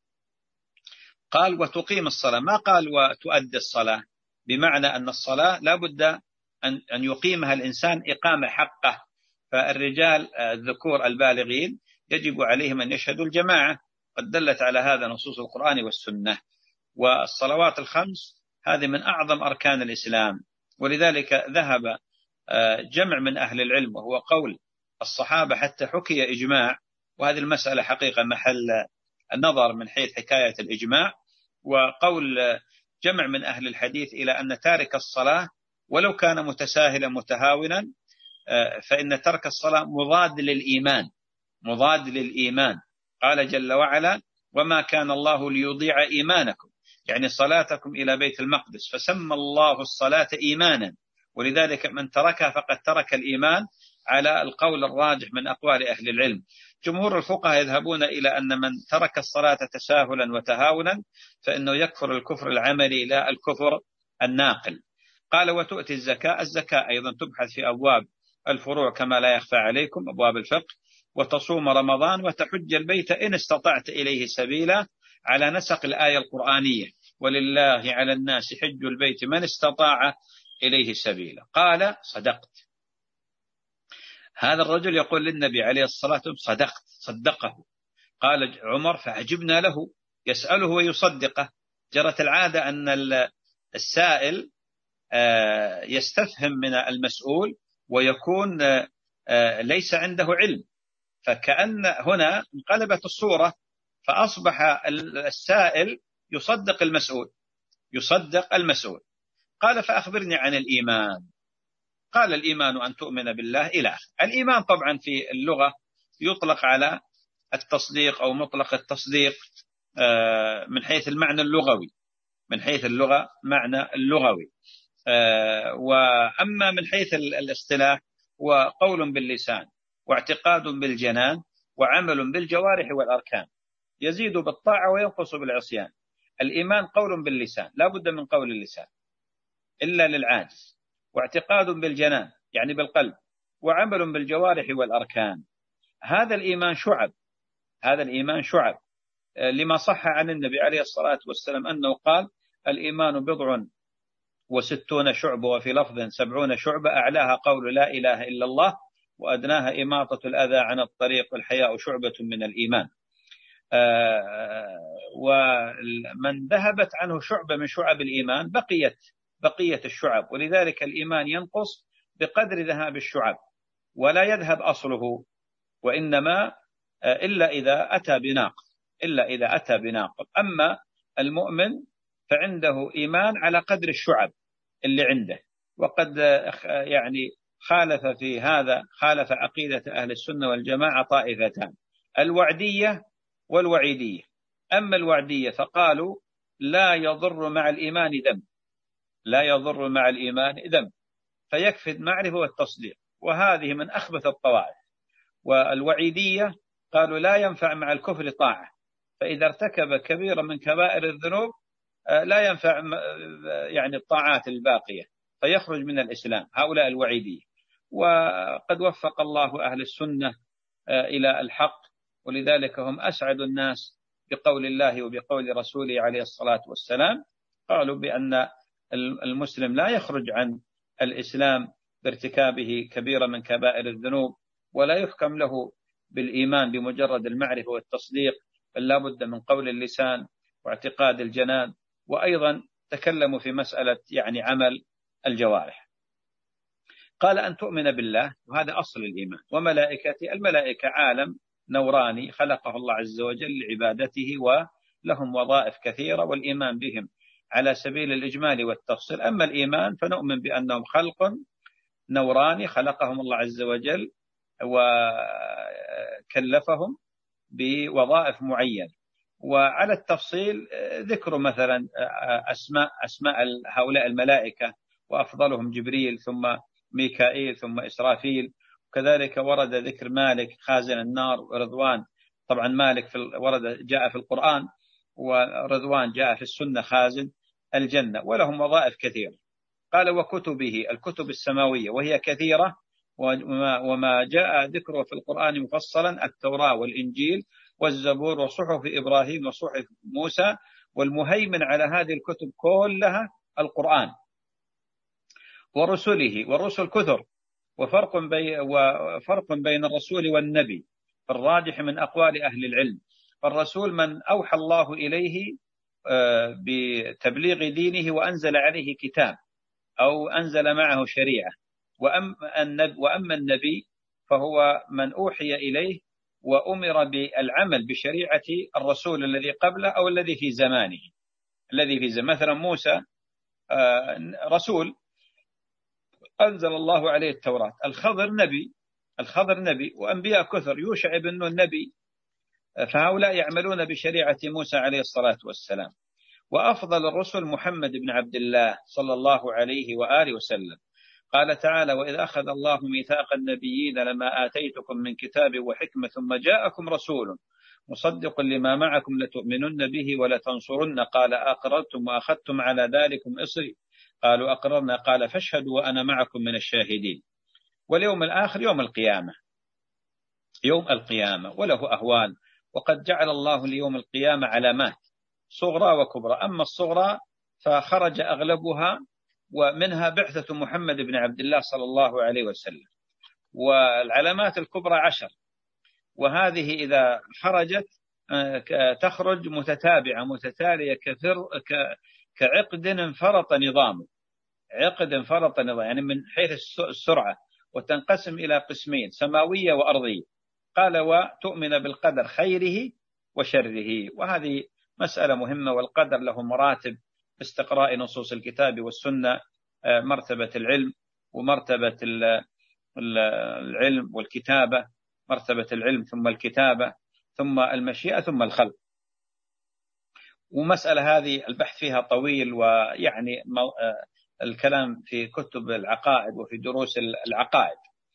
قال: وتقيم الصلاة، ما قال وتؤدي الصلاة، بمعنى أن الصلاة لا بد أن يقيمها الإنسان إقامة حقه. فالرجال الذكور البالغين يجب عليهم أن يشهدوا الجماعة، قد دلت على هذا نصوص القرآن والسنة. والصلوات ال5 هذه من أعظم أركان الإسلام. ولذلك ذهب جمع من أهل العلم، وهو قول الصحابة حتى حكي إجماع، وهذه المسألة حقيقة محل النظر من حيث حكاية الإجماع. وقول جمع من أهل الحديث إلى أن تارك الصلاة ولو كان متساهلا متهاونا فإن ترك الصلاة مضاد للإيمان، مضاد للإيمان. قال جل وعلا: وما كان الله ليضيع إيمانكم يعني صلاتكم إلى بيت المقدس، فسمى الله الصلاة إيمانا، ولذلك من تركها فقد ترك الإيمان على القول الراجح من أقوال أهل العلم. جمهور الفقهاء يذهبون إلى أن من ترك الصلاة تساهلا وتهاونا فإنه يكفر الكفر العملي لا الكفر الناقل. قال وتؤتي الزكاة، الزكاة أيضا تبحث في أبواب الفروع كما لا يخفى عليكم، أبواب الفقه. وتصوم رمضان وتحج البيت إن استطعت إليه سبيلا، على نسق الآية القرآنية ولله على الناس حج البيت من استطاع إليه سبيلا. قال صدقت. هذا الرجل يقول للنبي عليه الصلاة والسلام صدقت، صدقه. قال عمر فعجبنا له، يسأله ويصدقه. جرت العادة أن السائل يستفهم من المسؤول ويكون ليس عنده علم، فكأن هنا انقلبت الصورة، فأصبح السائل يصدق المسؤول، يصدق المسؤول. قال فأخبرني عن الإيمان. قال الإيمان أن تؤمن بالله إلى آخره. الإيمان طبعا في اللغة يطلق على التصديق أو مطلق التصديق من حيث المعنى اللغوي، من حيث اللغة معنى اللغوي. وأما من حيث الاصطلاح وقول باللسان واعتقاد بالجنان وعمل بالجوارح والأركان، يزيد بالطاعة وينقص بالعصيان. الإيمان قول باللسان، لا بد من قول اللسان إلا للعاجز، واعتقاد بالجنان يعني بالقلب، وعمل بالجوارح والأركان. هذا الإيمان شعب، هذا الإيمان شعب، لما صح عن النبي عليه الصلاة والسلام أنه قال الإيمان 69 شعبة، وفي لفظ 70 شعبة، أعلاها قول لا إله إلا الله، وأدناها إماطة الأذى عن الطريق، والحياء شعبة من الإيمان. ومن ذهبت عنه شعبة من شعب الإيمان بقية الشعب، ولذلك الإيمان ينقص بقدر ذهاب الشعب ولا يذهب أصله، وإنما إلا إذا أتى بناقض. أما المؤمن فعنده إيمان على قدر الشعب اللي عنده. وقد يعني خالف في هذا، خالف عقيدة أهل السنة والجماعة طائفتان، الوعدية والوعيدية. أما الوعدية فقالوا لا يضر مع الإيمان ذنب، لا يضر مع الإيمان ذنب، فيكفي المعرفة والتصديق، وهذه من أخبث الطوائف. والوعيدية قالوا لا ينفع مع الكفر طاعة، فإذا ارتكب كبيرا من كبائر الذنوب لا ينفع يعني الطاعات الباقية فيخرج من الإسلام. هؤلاء الوعيدية. وقد وفق الله أهل السنة إلى الحق، ولذلك هم أسعد الناس بقول الله وبقول رسوله عليه الصلاة والسلام. قالوا بأن المسلم لا يخرج عن الإسلام بارتكابه كبيرة من كبائر الذنوب، ولا يحكم له بالإيمان بمجرد المعرفة والتصديق، بل لا بد من قول اللسان واعتقاد الجنان. وأيضا تكلموا في مسألة يعني عمل الجوارح. قال أن تؤمن بالله، وهذا أصل الإيمان، وملائكته. الملائكة عالم نوراني خلقه الله عز وجل لعبادته، ولهم وظائف كثيرة، والإيمان بهم على سبيل الإجمال والتفصيل. أما الإيمان فنؤمن بأنهم خلق نوراني خلقهم الله عز وجل وكلفهم بوظائف معينة. وعلى التفصيل ذكر مثلا أسماء هؤلاء الملائكة، وأفضلهم جبريل ثم ميكائيل ثم إسرافيل. وكذلك ورد ذكر مالك خازن النار، ورضوان. طبعا مالك جاء في القرآن، ورضوان جاء في السنة خازن الجنة، ولهم وظائف كثيرة. قال وكتبه، الكتب السماوية وهي كثيرة، وما جاء ذكره في القرآن مفصلا التوراة والإنجيل والزبور وصحف إبراهيم وصحف موسى، والمهيمن على هذه الكتب كلها القرآن. ورسله، والرسل كثر، وفرق بين الرسول والنبي في الراجح من أقوال أهل العلم. فالرسول من أوحى الله إليه بتبليغ دينه وأنزل عليه كتاب أو أنزل معه شريعة. وأما النبي فهو من أوحي إليه وأمر بالعمل بشريعة الرسول الذي قبله أو الذي في زمانه. مثلا موسى رسول أنزل الله عليه التوراة. الخضر نبي وأنبياء كثر، يوشع ابن النبي. فهؤلاء يعملون بشريعة موسى عليه الصلاة والسلام. وأفضل الرسل محمد بن عبد الله صلى الله عليه وآله وسلم. قال تعالى: وإذ أخذ الله ميثاق النبيين لما آتيتكم من كتاب وحكمة ثم جاءكم رسول مصدق لما معكم لتؤمنن به ولتنصرن قال أقررتم وأخذتم على ذلكم إصري قالوا أقررنا قال فاشهدوا وأنا معكم من الشاهدين. واليوم الآخر يوم القيامة، يوم القيامة وله أهوال، وقد جعل الله ليوم القيامة علامات صغرى وكبرى. أما الصغرى فخرج أغلبها، ومنها بعثة محمد بن عبد الله صلى الله عليه وسلم. والعلامات الكبرى 10، وهذه إذا خرجت تخرج متتابعة متتالية كعقد انفرط نظامه، عقد انفرط نظامه، يعني من حيث السرعة، وتنقسم إلى قسمين: سماوية وأرضية. قال: وتؤمن بالقدر خيره وشره. وهذه مسألة مهمة، والقدر له مراتب باستقراء نصوص الكتاب والسنة: مرتبة العلم، ومرتبة العلم والكتابة، مرتبة العلم ثم الكتابة ثم المشيئة ثم الخلق. ومسألة هذه البحث فيها طويل، ويعني الكلام في كتب العقائد وفي دروس العقائد.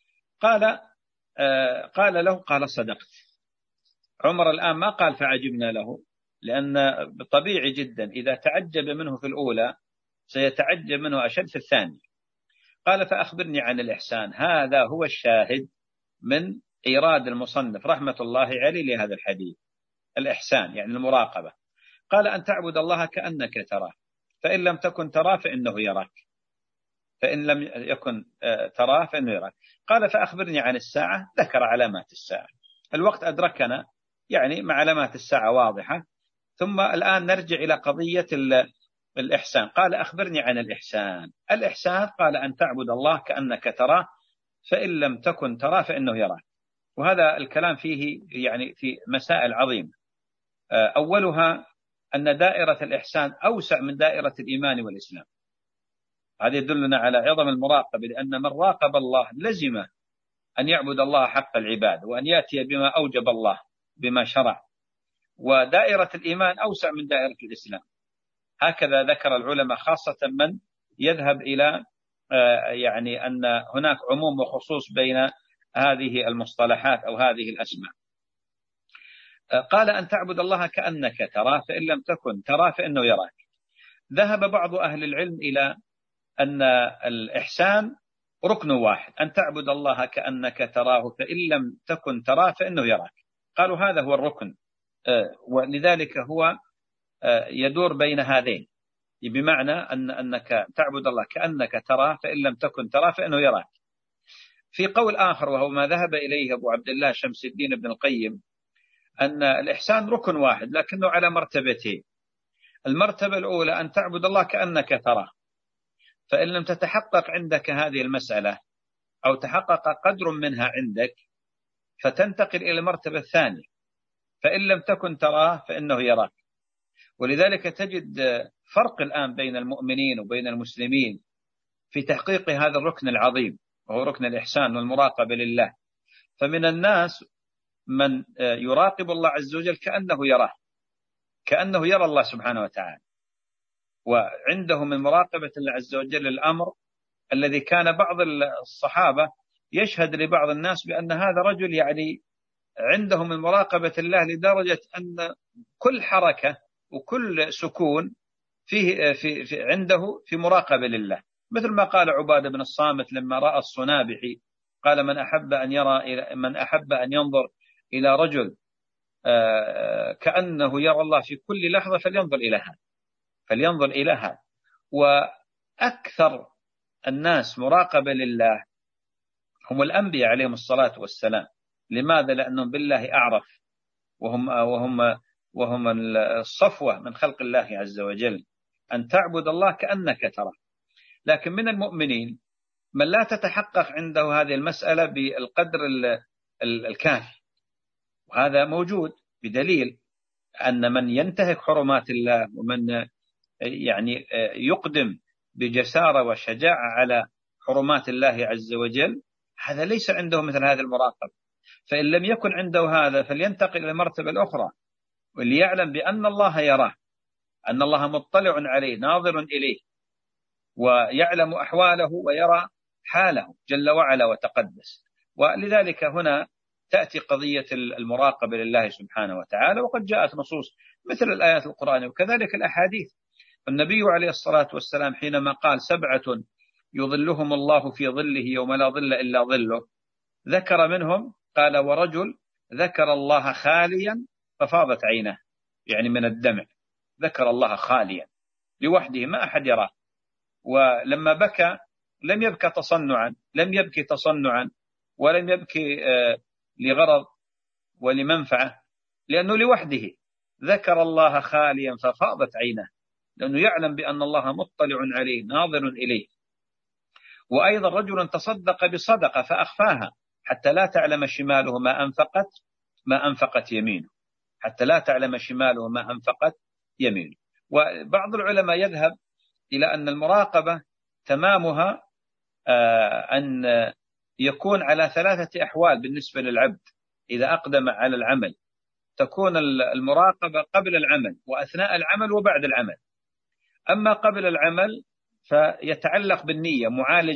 قال له: قال صدقت. عمر الآن ما قال فعجبنا له، لأن طبيعي جدا إذا تعجب منه في الأولى سيتعجب منه أشد في الثاني. قال: فأخبرني عن الإحسان. هذا هو الشاهد من إيراد المصنف رحمة الله عليه لهذا الحديث. الإحسان يعني المراقبة. قال: أن تعبد الله كأنك تراه، فإن لم تكن تراه فإنه يراك، فإن لم يكن تراه فإنه يراك. قال: فأخبرني عن الساعة. ذكر علامات الساعة. الوقت أدركنا، يعني مع علامات الساعة واضحة. ثم الآن نرجع إلى قضية الإحسان. قال: أخبرني عن الإحسان. الإحسان قال: أن تعبد الله كأنك تراه، فإن لم تكن تراه فإنه يراك. وهذا الكلام فيه يعني في مسائل عظيمة. أولها أن دائرة الإحسان أوسع من دائرة الإيمان والإسلام. هذا يدلنا على عظم المراقبة، لأن من راقب الله لزم أن يعبد الله حق العباد، وأن يأتي بما أوجب الله بما شرع. ودائرة الإيمان أوسع من دائرة الإسلام. هكذا ذكر العلماء، خاصة من يذهب إلى يعني أن هناك عموم وخصوص بين هذه المصطلحات أو هذه الأسماء. قال: أن تعبد الله كأنك تراه، فإن لم تكن تراه فإنه يراك. ذهب بعض أهل العلم إلى أن الإحسان ركن واحد: أن تعبد الله كأنك تراه، فإن لم تكن تراه فإنه يراك. قالوا هذا هو الركن، ولذلك هو يدور بين هذين، بمعنى أنك تعبد الله كأنك تراه، فإن لم تكن تراه فإنه يراك. في قول آخر، وهو ما ذهب إليه أبو عبد الله شمس الدين بن القيم، أن الإحسان ركن واحد لكنه على مرتبتين. المرتبة الأولى أن تعبد الله كأنك تراه، فإن لم تتحقق عندك هذه المسألة أو تحقق قدر منها عندك فتنتقل إلى المرتبة الثانية: فإن لم تكن تراه فإنه يراك. ولذلك تجد فرق الآن بين المؤمنين وبين المسلمين في تحقيق هذا الركن العظيم، وهو ركن الإحسان والمراقبة لله. فمن الناس من يراقب الله عز وجل كأنه يراه، كأنه يرى الله سبحانه وتعالى. وعنده من مراقبة الله عز وجل الأمر الذي كان بعض الصحابة يشهد لبعض الناس بأن هذا رجل يعني عنده من مراقبة الله لدرجة أن كل حركة وكل سكون فيه عنده في مراقبة لله. مثل ما قال عبادة بن الصامت لما رأى الصنابحي، قال: من أحب أن ينظر إلى رجل كأنه يرى الله في كل لحظة فلينظر إلى هذا. وأكثر الناس مراقبة لله هم الأنبياء عليهم الصلاة والسلام. لماذا؟ لأنهم بالله أعرف، وهم الصفوة من خلق الله عز وجل. أن تعبد الله كأنك تراه. لكن من المؤمنين من لا تتحقق عنده هذه المسألة بالقدر الكافي، وهذا موجود بدليل أن من ينتهك حرمات الله ومن يعني يقدم بجسارة وشجاعة على حرمات الله عز وجل، هذا ليس عنده مثل هذا المراقبة. فإن لم يكن عنده هذا فلينتقل إلى المرتبة الأخرى، وليعلم بأن الله يراه. أن الله مطلع عليه ناظر إليه ويعلم أحواله ويرى حاله جل وعلا وتقدس. ولذلك هنا تأتي قضية المراقبة لله سبحانه وتعالى، وقد جاءت نصوص مثل الآيات القرآنية وكذلك الأحاديث. النبي عليه الصلاة والسلام حينما قال 7 يظلهم الله في ظله يوم لا ظل إلا ظله، ذكر منهم قال ورجل ذكر الله خاليا ففاضت عينه، يعني من الدمع، ذكر الله خاليا لوحده ما أحد يراه، ولما بكى لم يبكي تصنعا ولم يبكي لغرض ولمنفعة، لأنه لوحده ذكر الله خاليا ففاضت عينه، لأنه يعلم بأن الله مطلع عليه ناظر إليه. وأيضا رجل تصدق بصدقة فأخفاها حتى لا تعلم شماله ما أنفقت يمينه، حتى لا تعلم شماله ما أنفقت يمينه. وبعض العلماء يذهب إلى أن المراقبة تمامها أن يكون على 3 أحوال بالنسبة للعبد إذا أقدم على العمل. تكون المراقبة قبل العمل وأثناء العمل وبعد العمل. أما قبل العمل فيتعلق بالنية،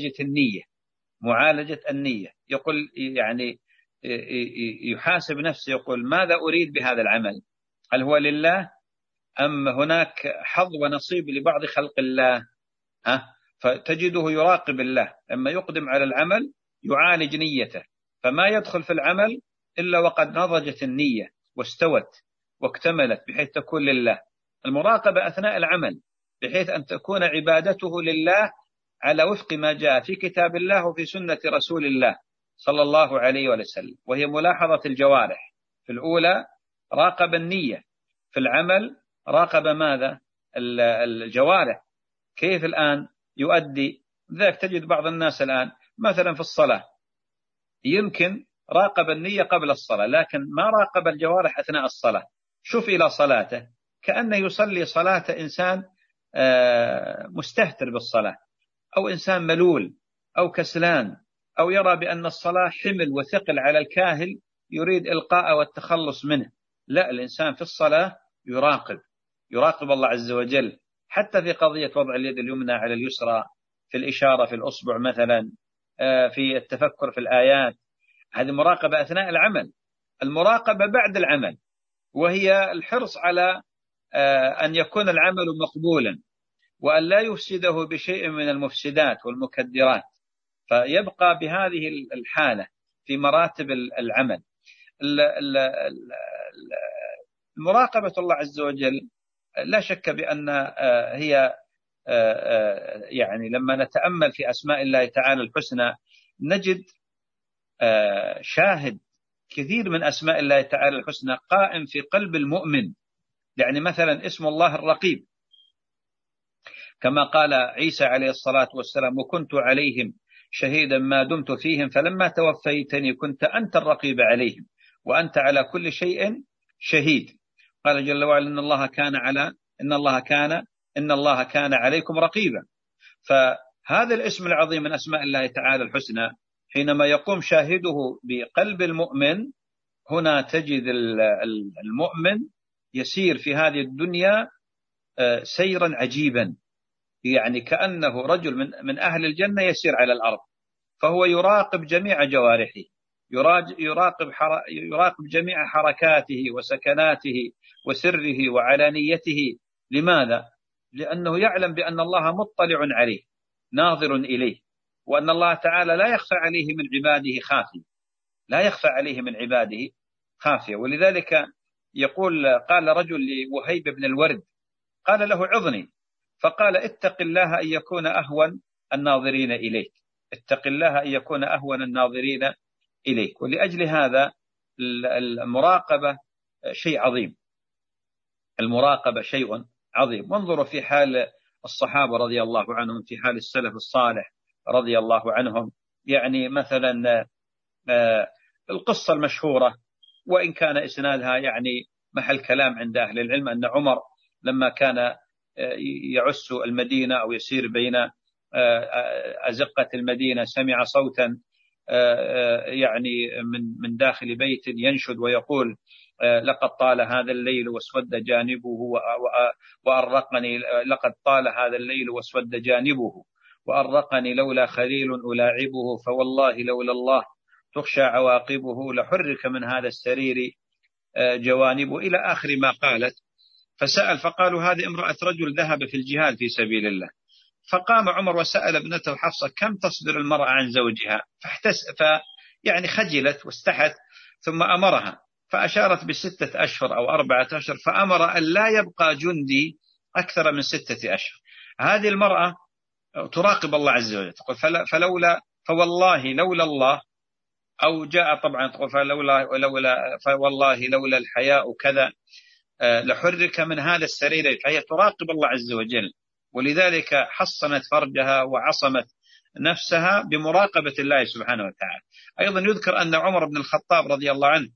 معالجة النية. يقول يعني يحاسب نفسه، يقول ماذا أريد بهذا العمل؟ هل هو لله أم هناك حظ ونصيب لبعض خلق الله؟ فتجده يراقب الله لما يقدم على العمل، يعالج نيته، فما يدخل في العمل إلا وقد نضجت النية واستوت واكتملت بحيث تكون لله. المراقبة أثناء العمل بحيث أن تكون عبادته لله على وفق ما جاء في كتاب الله وفي سنة رسول الله صلى الله عليه وسلم، وهي ملاحظة الجوارح. في الأولى راقب النية، في العمل راقب ماذا؟ الجوارح كيف الآن يؤدي. ذلك تجد بعض الناس الآن مثلا في الصلاة يمكن راقب النية قبل الصلاة لكن ما راقب الجوارح أثناء الصلاة. شوف إلى صلاته كأنه يصلي صلاة إنسان مستهتر بالصلاة، أو إنسان ملول أو كسلان، أو يرى بأن الصلاة حمل وثقل على الكاهل يريد إلقاء والتخلص منه. لا، الإنسان في الصلاة يراقب الله عز وجل، حتى في قضية وضع اليد اليمنى على اليسرى، في الإشارة في الأصبع مثلا، في التفكر في الآيات. هذه مراقبة أثناء العمل. المراقبة بعد العمل وهي الحرص على أن يكون العمل مقبولا وأن لا يفسده بشيء من المفسدات والمكدرات، فيبقى بهذه الحالة في مراتب العمل. مراقبة الله عز وجل لا شك بأن هي يعني لما نتأمل في أسماء الله تعالى الحسنى نجد شاهد كثير من أسماء الله تعالى الحسنى قائم في قلب المؤمن. يعني مثلا اسم الله الرقيب، كما قال عيسى عليه الصلاة والسلام وكنت عليهم شهيدا ما دمت فيهم فلما توفيتني كنت أنت الرقيب عليهم وأنت على كل شيء شهيد. قال جل وعلا إن الله كان عليكم رقيبا. فهذا الاسم العظيم من أسماء الله تعالى الحسنى حينما يقوم شاهده بقلب المؤمن، هنا تجد المؤمن يسير في هذه الدنيا سيرا عجيبا، يعني كأنه رجل من أهل الجنة يسير على الأرض، فهو يراقب جميع جوارحه، يراقب جميع حركاته وسكناته وسره وعلانيته. لماذا؟ لأنه يعلم بأن الله مطلع عليه ناظر إليه، وأن الله تعالى لا يخفى عليه من عباده خافية. ولذلك قال رجل لوهيب بن الورد، قال له عظني، فقال اتق الله أن يكون أهون الناظرين إليك، اتق الله أن يكون أهون الناظرين إليك. ولأجل هذا المراقبة شيء عظيم، المراقبة شيء عظيم. وانظروا في حال الصحابة رضي الله عنهم، في حال السلف الصالح رضي الله عنهم. يعني مثلا القصة المشهورة وإن كان إسنادها يعني محل كلام عند أهل العلم، أن عمر لما كان يعس المدينة أو يسير بين أزقة المدينة سمع صوتا يعني من داخل بيت ينشد ويقول لقد طال هذا الليل واسود جانبه وأرقني، لقد طال هذا الليل واسود جانبه وأرقني لولا خليل ألاعبه، فوالله لولا الله تخشى عواقبه، لحرك من هذا السرير جوانبه، إلى آخر ما قالت. فسأل فقالوا هذه امرأة رجل ذهب في الجهاد في سبيل الله. فقام عمر وسأل ابنته حفصة كم تصبر المرأة عن زوجها، يعني خجلت واستحت، ثم أمرها فأشارت ب6 أشهر أو 4 أشهر، فأمر أن لا يبقى جندي أكثر من 6 أشهر. هذه المرأة تراقب الله عز وجل، تقول فوالله لولا الله، أو جاء طبعا تقول فوالله لولا الحياء كذا لحرك من هذا السرير، فهي تراقب الله عز وجل، ولذلك حصنت فرجها وعصمت نفسها بمراقبة الله سبحانه وتعالى. أيضا يذكر أن عمر بن الخطاب رضي الله عنه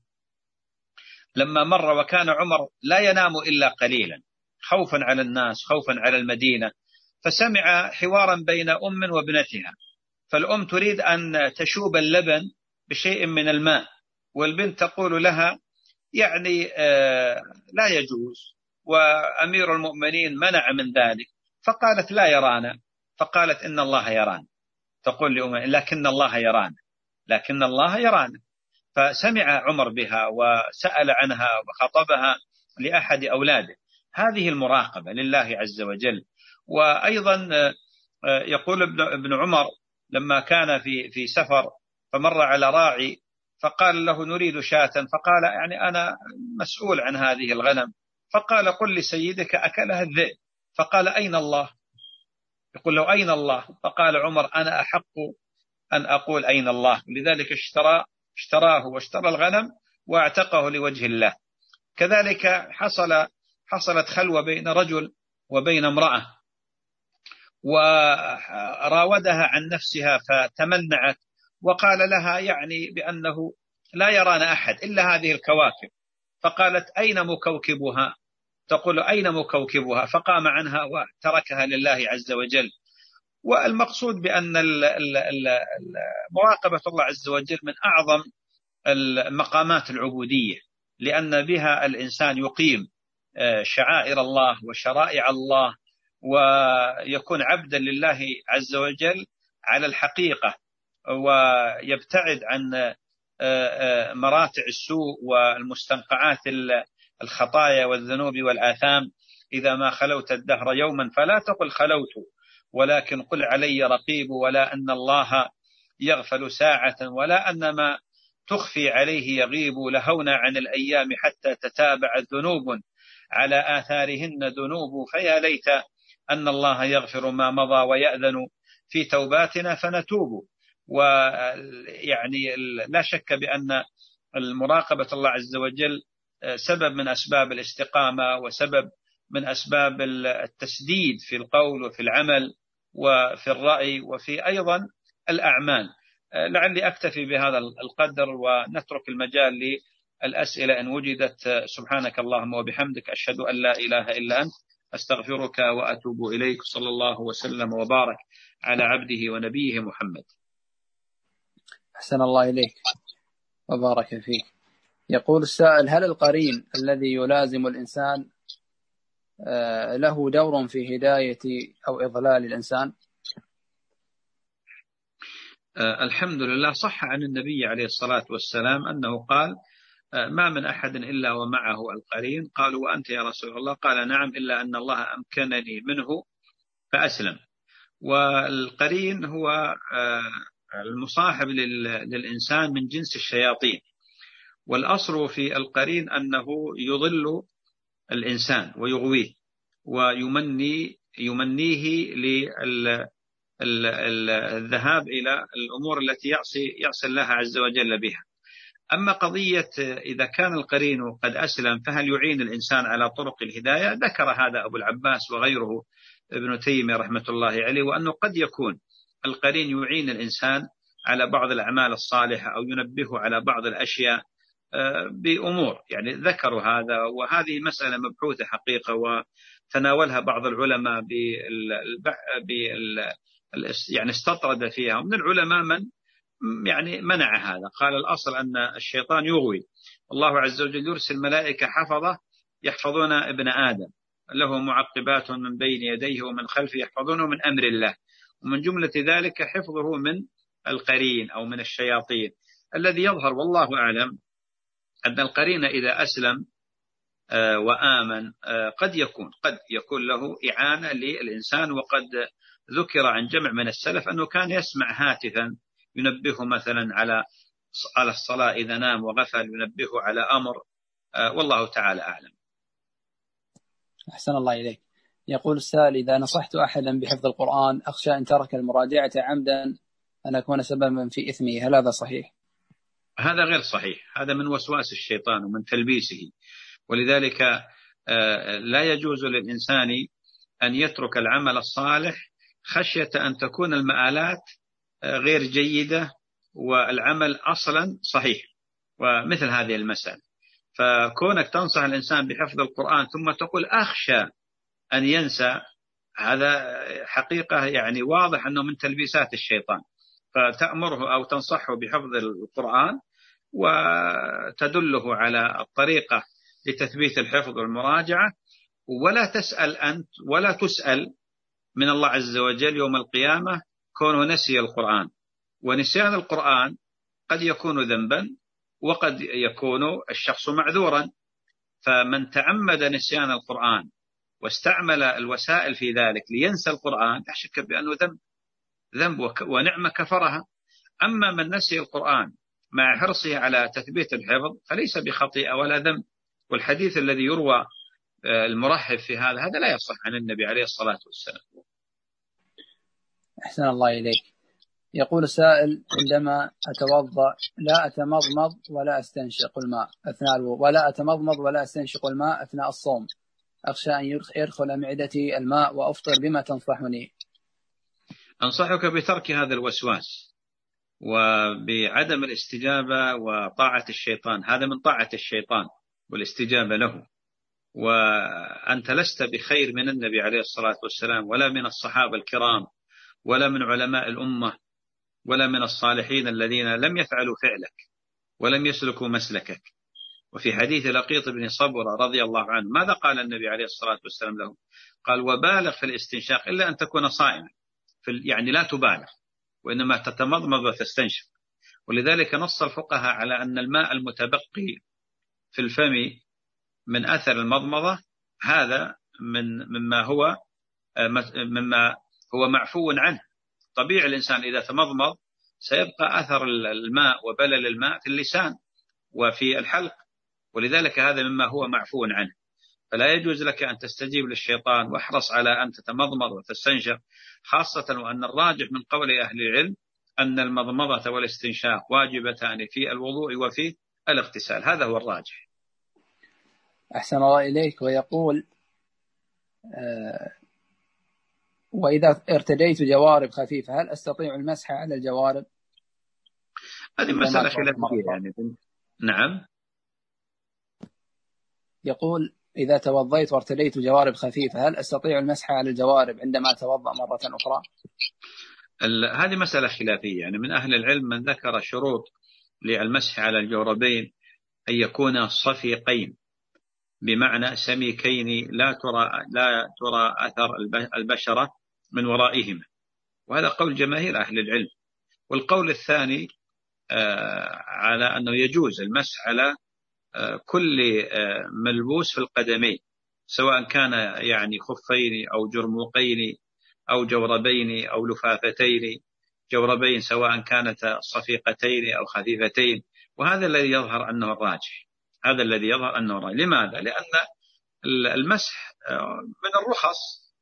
لما مر، وكان عمر لا ينام إلا قليلا خوفا على الناس، خوفا على المدينة، فسمع حوارا بين أم وابنتها، فالأم تريد أن تشوب اللبن بشيء من الماء، والبنت تقول لها يعني لا يجوز، وأمير المؤمنين منع من ذلك. فقالت لا يرانا، فقالت إن الله يرانا، تقول لأمه لكن الله يرانا، لكن الله يرانا. فسمع عمر بها وسأل عنها وخطبها لأحد أولاده. هذه المراقبة لله عز وجل. وأيضا يقول ابن عمر لما كان في سفر فمر على راعي فقال له نريد شاة، فقال يعني أنا مسؤول عن هذه الغنم، فقال قل لسيدك أكلها الذئب، فقال أين الله؟ يقول له أين الله؟ فقال عمر أنا أحق أن أقول أين الله، لذلك اشتراه واشترى الغنم واعتقه لوجه الله. كذلك حصلت خلوة بين رجل وبين امرأة، وراودها عن نفسها فتمنعت، وقال لها يعني بأنه لا يرانا أحد إلا هذه الكواكب، فقالت أين مكوكبها؟ تقول أين مكوكبها؟ فقام عنها وتركها لله عز وجل. والمقصود بأن مراقبة الله عز وجل من أعظم المقامات العبودية، لأن بها الإنسان يقيم شعائر الله وشرائع الله، ويكون عبدا لله عز وجل على الحقيقة، ويبتعد عن مراتع السوء والمستنقعات الخطايا والذنوب والآثام. إذا ما خلوت الدهر يوما فلا تقل خلوت، ولكن قل علي رقيب، ولا أن الله يغفل ساعة، ولا أن ما تخفي عليه يغيب، لهونا عن الأيام حتى تتابع الذنوب على آثارهن ذنوب، فيا ليت أن الله يغفر ما مضى ويأذن في توباتنا فنتوب. ويعني لا شك بأن المراقبة الله عز وجل سبب من أسباب الاستقامة، وسبب من أسباب التسديد في القول وفي العمل وفي الرأي وفي أيضا الأعمال. لعلي أكتفي بهذا القدر ونترك المجال للأسئلة إن وجدت. سبحانك اللهم وبحمدك، أشهد أن لا إله إلا أنت، أستغفرك وأتوب إليك. صلى الله وسلم وبارك على عبده ونبيه محمد. أحسن الله إليك وبارك فيك. يقول السائل: هل القرين الذي يلازم الإنسان له دور في هداية أو إضلال الإنسان؟ الحمد لله، صح عن النبي عليه الصلاة والسلام أنه قال: ما من أحد إلا ومعه القرين. قالوا: وأنت يا رسول الله؟ قال: نعم، إلا أن الله أمكنني منه فأسلم. والقرين هو المصاحب للإنسان من جنس الشياطين، والأصل في القرين أنه يضل الإنسان ويغويه ويمنيه للذهاب إلى الأمور التي يعصي الله عز وجل بها. أما قضية إذا كان القرين قد أسلم فهل يعين الإنسان على طرق الهداية؟ ذكر هذا أبو العباس وغيره ابن تيمية رحمة الله عليه، وأنه قد يكون القرين يعين الإنسان على بعض الأعمال الصالحة أو ينبهه على بعض الأشياء بأمور، يعني ذكروا هذا. وهذه مسألة مبحوثة حقيقة، وتناولها بعض العلماء يعني استطرد فيها. ومن العلماء من يعني منع هذا، قال الأصل أن الشيطان يغوي، الله عز وجل يرسل ملائكة حفظة يحفظون ابن آدم، له معقبات من بين يديه ومن خلفه يحفظونه من أمر الله، ومن جملة ذلك حفظه من القرين أو من الشياطين. الذي يظهر والله أعلم أن القرين إذا أسلم وآمن قد يكون له إعانة للإنسان. وقد ذكر عن جمع من السلف أنه كان يسمع هاتفا ينبهه مثلا على الصلاة إذا نام وغفل، ينبهه على أمر، والله تعالى أعلم. أحسن الله إليك. يقول السائل: إذا نصحت أحدا بحفظ القرآن أخشى أن ترك المراجعة عمدا أن أكون سببا في إثمه، هل هذا صحيح؟ هذا غير صحيح، هذا من وسواس الشيطان ومن تلبيسه، ولذلك لا يجوز للإنسان أن يترك العمل الصالح خشية أن تكون المآلات غير جيدة والعمل أصلا صحيح. ومثل هذه المسألة، فكونك تنصح الإنسان بحفظ القرآن ثم تقول أخشى أن ينسى، هذا حقيقة يعني واضح أنه من تلبيسات الشيطان. فتأمره أو تنصحه بحفظ القرآن وتدله على الطريقة لتثبيت الحفظ والمراجعة، ولا تسأل أنت ولا تسأل من الله عز وجل يوم القيامة كونه نسي القرآن. ونسيان القرآن قد يكون ذنبا وقد يكون الشخص معذورا، فمن تعمد نسيان القرآن واستعمل الوسائل في ذلك لينسى القرآن لا شك بأنه ذنب ونعمة كفرها. أما من نسي القرآن مع حرصه على تثبيت الحفظ فليس بخطيئة ولا ذنب. والحديث الذي يروى المرحب في هذا لا يصح عن النبي عليه الصلاة والسلام. أحسن الله إليك. يقول السائل: عندما أتوضأ لا أتمضمض ولا أستنشق الماء أثناء الوضوء، ولا أتمضمض ولا أستنشق الماء أثناء الصوم، أخشى أن يدخل معدتي الماء وأفطر، بما تنصحني؟ أنصحك بترك هذا الوسواس وبعدم الاستجابة وطاعة الشيطان، هذا من طاعة الشيطان والاستجابة له. وأنت لست بخير من النبي عليه الصلاة والسلام ولا من الصحابة الكرام ولا من علماء الأمة ولا من الصالحين الذين لم يفعلوا فعلك ولم يسلكوا مسلكك. وفي حديث لقيط بن صبرة رضي الله عنه ماذا قال النبي عليه الصلاة والسلام له؟ قال: وبالغ في الاستنشاق إلا أن تكون صائما، يعني لا تبالغ وإنما تتمضمض وتستنشق. ولذلك نص الفقهاء على أن الماء المتبقي في الفم من أثر المضمضة هذا مما هو معفو عنه. طبيعي الإنسان إذا تمضمض سيبقى أثر الماء وبلل الماء في اللسان وفي الحلق، ولذلك هذا مما هو معفو عنه. فلا يجوز لك أن تستجيب للشيطان، واحرص على أن تتمضمض وتستنشق، خاصة وأن الراجح من قول أهل العلم أن المضمضة والاستنشاق واجبتان في الوضوء وفي الاغتسال، هذا هو الراجح. أحسن الله إليك. ويقول: وإذا ارتديت جوارب خفيفة هل أستطيع المسح على الجوارب؟ هذه مسألة خلافية يعني. نعم. يقول: إذا توضيت وارتديت جوارب خفيفة هل أستطيع المسح على الجوارب عندما أتوضأ مرة أخرى؟ هذه مسألة خلافية يعني. من أهل العلم من ذكر شروط للمسح على الجوربين أن يكون صفيقين، بمعنى سميكين لا ترى أثر البشرة من ورائهما، وهذا قول جماهير أهل العلم. والقول الثاني على أنه يجوز المسح على كل ملبوس في القدمين، سواء كان يعني خفين أو جرموقين أو جوربين أو لفافتين، جوربين سواء كانت صفيقتين أو خفيفتين. وهذا الذي يظهر أنه الراجح، هذا الذي يظهر أنه الراجح. لماذا؟ لأن المسح من الرخص،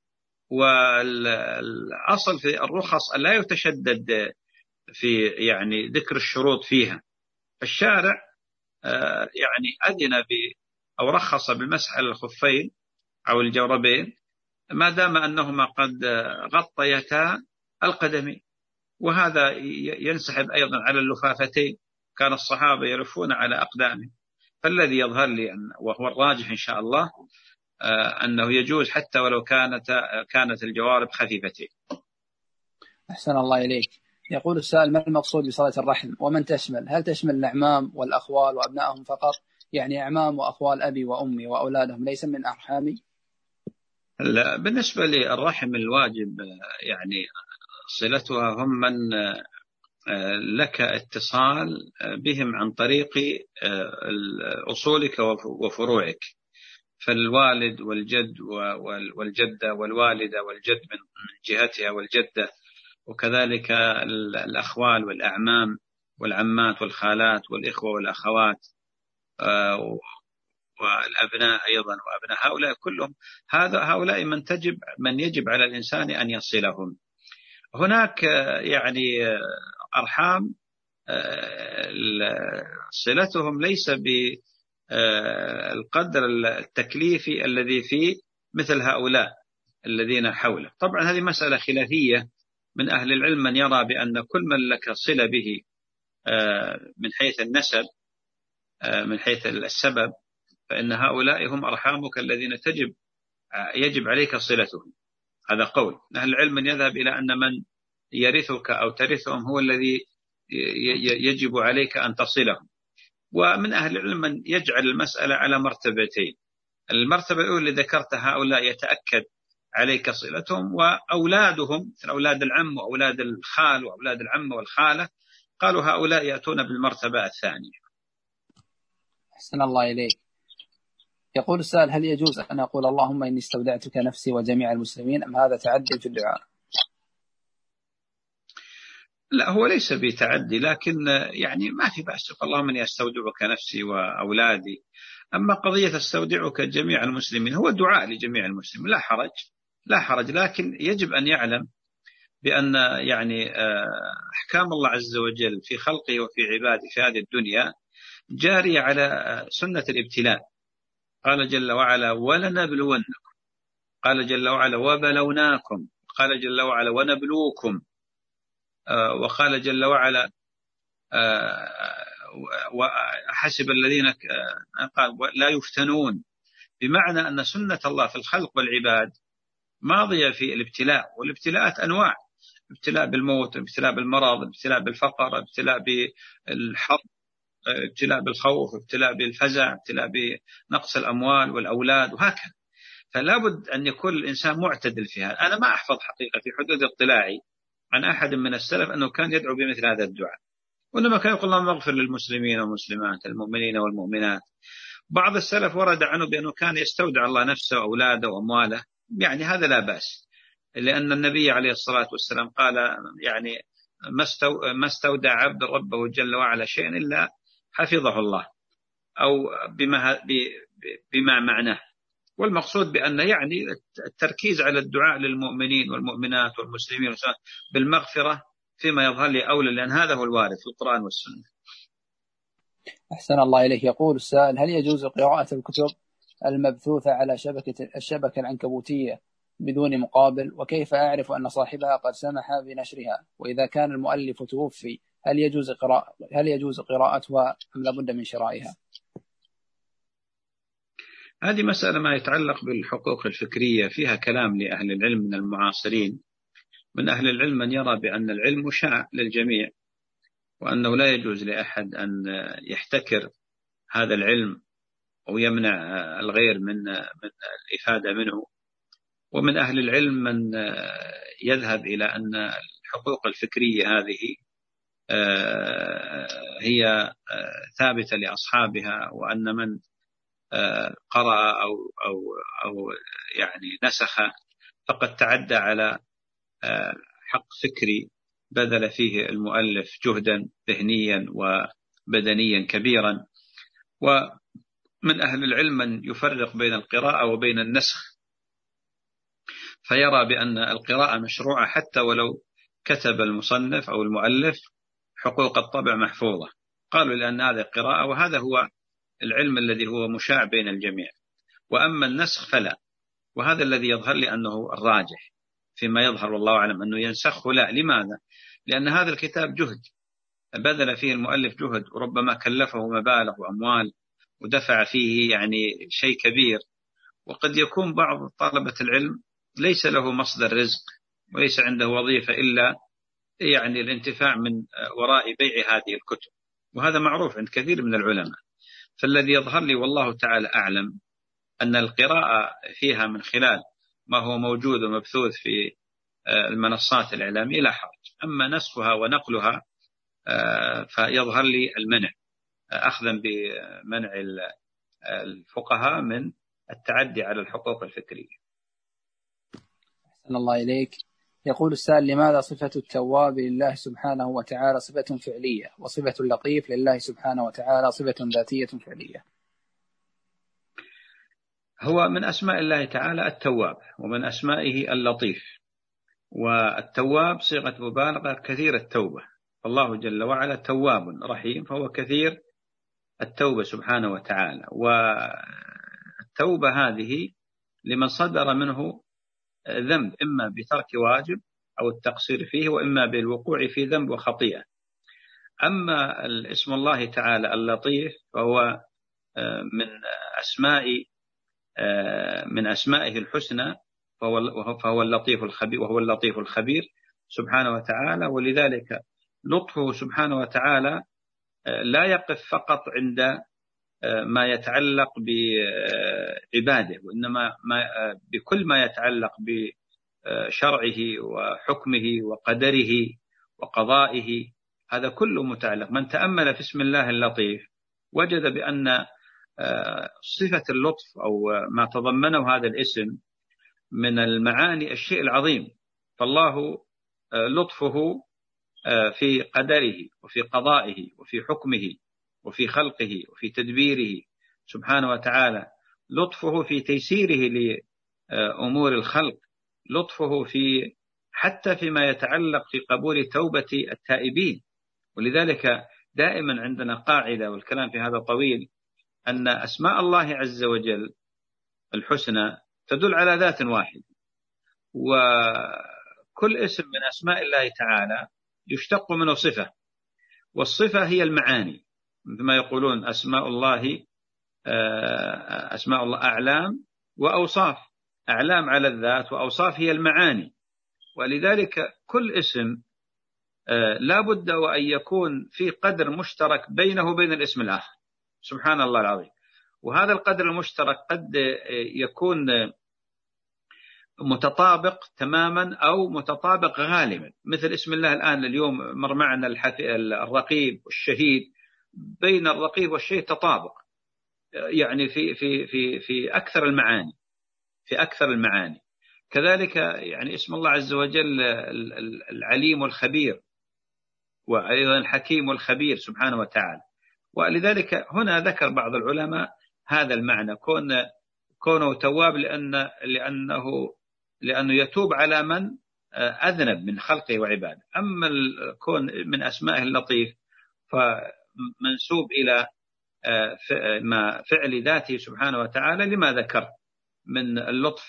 والأصل في الرخص لا يتشدد في يعني ذكر الشروط فيها. الشارع يعني أذن أو رخص بالمسح على الخفين أو الجوربين ما دام أنهما قد غطيتا القدمين، وهذا ينسحب أيضا على اللفافتين، كان الصحابة يلفون على أقدامهم. فالذي يظهر لي وهو الراجح إن شاء الله أنه يجوز حتى ولو كانت الجوارب خفيفتين. أحسن الله إليك. يقول السائل: ما المقصود بصلة الرحم ومن تشمل؟ هل تشمل الأعمام والأخوال وأبنائهم فقط؟ يعني أعمام وأخوال أبي وأمي وأولادهم ليس من أرحامي؟ بالنسبة للرحم الواجب يعني صلتها هم من لك اتصال بهم عن طريق أصولك وفروعك، فالوالد والجد والجدة والوالدة والجد من جهتها والجدة، وكذلك الأخوال والأعمام والعمات والخالات والإخوة والأخوات والأبناء أيضا وأبناء هؤلاء كلهم. هؤلاء من يجب على الإنسان أن يصلهم. هناك يعني أرحام صلتهم ليس بالقدر التكليفي الذي في مثل هؤلاء الذين حوله. طبعا هذه مسألة خلافية، من أهل العلم من يرى بأن كل من لك صلة به من حيث النسب من حيث السبب فإن هؤلاء هم أرحامك الذين يجب عليك صلتهم. هذا قول. أهل العلم من يذهب إلى أن من يرثك أو ترثهم هو الذي يجب عليك أن تصلهم. ومن أهل العلم من يجعل المسألة على مرتبتين: المرتبة الأولى اللي ذكرتها هؤلاء يتأكد عليك صلتهم، وأولادهم أولاد العم وأولاد الخال وأولاد العم والخالة قالوا هؤلاء يأتون بالمرتبة الثانية. أحسن الله إليك. يقول السائل: هل يجوز أن أقول اللهم إني استودعتك نفسي وجميع المسلمين، أم هذا تعدي في الدعاء؟ لا، هو ليس بتعدي، لكن يعني ما في بأس. اللهم إني أستودعك نفسي وأولادي. أما قضية استودعك جميع المسلمين هو دعاء لجميع المسلمين، لا حرج، لكن يجب أن يعلم بأن يعني أحكام الله عز وجل في خلقه وفي عباده في هذه الدنيا جارية على سنة الابتلاء. قال جل وعلا: ولنبلونكم، قال جل وعلا: وبلوناكم، قال جل وعلا: ونبلوكم، وقال جل وعلا: وحسب الذين قال لا يفتنون. بمعنى أن سنة الله في الخلق والعباد ماضية في الابتلاء، والابتلاءات أنواع: ابتلاء بالموت، ابتلاء بالمرض، ابتلاء بالفقر، ابتلاء بالحرب، ابتلاء بالخوف، ابتلاء بالفزع، ابتلاء بنقص الأموال والأولاد، وهكذا. فلا بد أن يكون الإنسان معتدل فيها. أنا ما أحفظ حقيقة في حدود اطلاعي عن أحد من السلف أنه كان يدعو بمثل هذا الدعاء، وإنما كان يقول اللهم اغفر للمسلمين والمسلمات المؤمنين والمؤمنات. بعض السلف ورد عنه بأنه كان يستودع الله نفسه وأولاده وأمواله، يعني هذا لا بأس، لأن النبي عليه الصلاة والسلام قال يعني ما استودع عبد ربه جل وعلا شيئا إلا حفظه الله، أو بما معناه. والمقصود بأن يعني التركيز على الدعاء للمؤمنين والمؤمنات والمسلمين والمسلمات بالمغفرة فيما يظهر لي أولى، لأن هذا هو الوارد في القرآن والسنة. أحسن الله إليه. يقول السائل: هل يجوز قراءة الكتب المبثوثة على الشبكة العنكبوتية بدون مقابل؟ وكيف أعرف أن صاحبها قد سمح بنشرها؟ وإذا كان المؤلف توفي هل يجوز قراءتها أم لابد من شرائها؟ هذه مسألة ما يتعلق بالحقوق الفكرية، فيها كلام لأهل العلم من المعاصرين. من أهل العلم من يرى بأن العلم مشاع للجميع، وأنه لا يجوز لأحد أن يحتكر هذا العلم أو يمنع الغير من الإفادة منه. ومن أهل العلم من يذهب إلى أن الحقوق الفكرية هذه هي ثابتة لأصحابها، وأن من قرأ أو يعني نسخ فقد تعدى على حق فكري بذل فيه المؤلف جهدا ذهنيا وبدنيا كبيرا. ومن أهل العلم من يفرق بين القراءة وبين النسخ، فيرى بأن القراءة مشروعة حتى ولو كتب المصنف أو المؤلف حقوق الطبع محفوظة. قالوا لأن هذا قراءة، وهذا هو العلم الذي هو مشاع بين الجميع. وأما النسخ فلا، وهذا الذي يظهر لي أنه الراجح فيما يظهر والله أعلم، أنه ينسخه لا. لماذا؟ لأن هذا الكتاب جهد بذل فيه المؤلف جهد، وربما كلفه مبالغ وأموال ودفع فيه يعني شيء كبير. وقد يكون بعض طلبة العلم ليس له مصدر رزق وليس عنده وظيفة إلا يعني الانتفاع من وراء بيع هذه الكتب، وهذا معروف عند كثير من العلماء. فالذي يظهر لي والله تعالى أعلم أن القراءة فيها من خلال ما هو موجود ومبثوث في المنصات الإعلامية لا حرج، أما نسخها ونقلها فيظهر لي المنع، أخذا بمنع الفقهاء من التعدي على الحقوق الفكرية. أحسن الله إليك. يقول السائل: لماذا صفة التواب لله سبحانه وتعالى صفة فعلية، وصفة اللطيف لله سبحانه وتعالى صفة ذاتية فعلية؟ هو من أسماء الله تعالى التواب، ومن أسمائه اللطيف، والتواب صيغة مبالغة كثير التوبة، الله جل وعلا تواب رحيم، فهو كثير التوبة سبحانه وتعالى. والتوبة هذه لمن صدر منه ذنب، إما بترك واجب أو التقصير فيه، وإما بالوقوع في ذنب وخطيئة. أما اسم الله تعالى اللطيف فهو من أسمائه الحسنى، فهو اللطيف الخبير، وهو اللطيف الخبير سبحانه وتعالى. ولذلك لطفه سبحانه وتعالى لا يقف فقط عند ما يتعلق بعباده، وإنما بكل ما يتعلق بشرعه وحكمه وقدره وقضائه، هذا كله متعلق. من تأمل في اسم الله اللطيف وجد بأن صفة اللطف أو ما تضمنه هذا الاسم من المعاني الشيء العظيم. فالله لطفه في قدره وفي قضائه وفي حكمه وفي خلقه وفي تدبيره سبحانه وتعالى، لطفه في تيسيره لأمور الخلق، لطفه في حتى فيما يتعلق في قبول توبة التائبين. ولذلك دائما عندنا قاعدة، والكلام في هذا طويل، أن أسماء الله عز وجل الحسنى تدل على ذات واحد، وكل اسم من أسماء الله تعالى يشتق منه صفة، والصفة هي المعاني، مثل ما يقولون أسماء الله أعلام وأوصاف، أعلام على الذات وأوصاف هي المعاني. ولذلك كل اسم لا بد وأن يكون في قدر مشترك بينه وبين الاسم الآخر سبحان الله العظيم. وهذا القدر المشترك قد يكون متطابق تماما أو متطابق غالبا، مثل اسم الله الآن اليوم مر معنا الرقيب والشهيد، بين الرقيب والشهيد تطابق، يعني في أكثر المعاني، في أكثر المعاني. كذلك يعني اسم الله عز وجل العليم والخبير، وأيضا الحكيم والخبير سبحانه وتعالى. ولذلك هنا ذكر بعض العلماء هذا المعنى، كونه تواب لأنه يتوب على من أذنب من خلقه وعباده. أما الكون من أسمائه اللطيف فمنسوب إلى فعل ذاته سبحانه وتعالى، لما ذكر من اللطف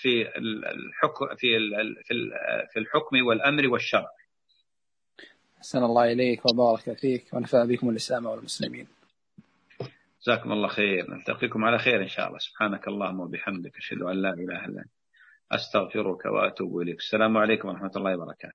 في الحكم والأمر والشرع. أحسن الله إليك وبارك فيك ونفع بكم الإسلام والمسلمين. جزاكم الله خير، نلتقيكم على خير إن شاء الله. سبحانك اللهم وبحمدك، أشهد أن لا إله إلا أنت، أستغفرك وأتوب إليك. السلام عليكم ورحمة الله وبركاته.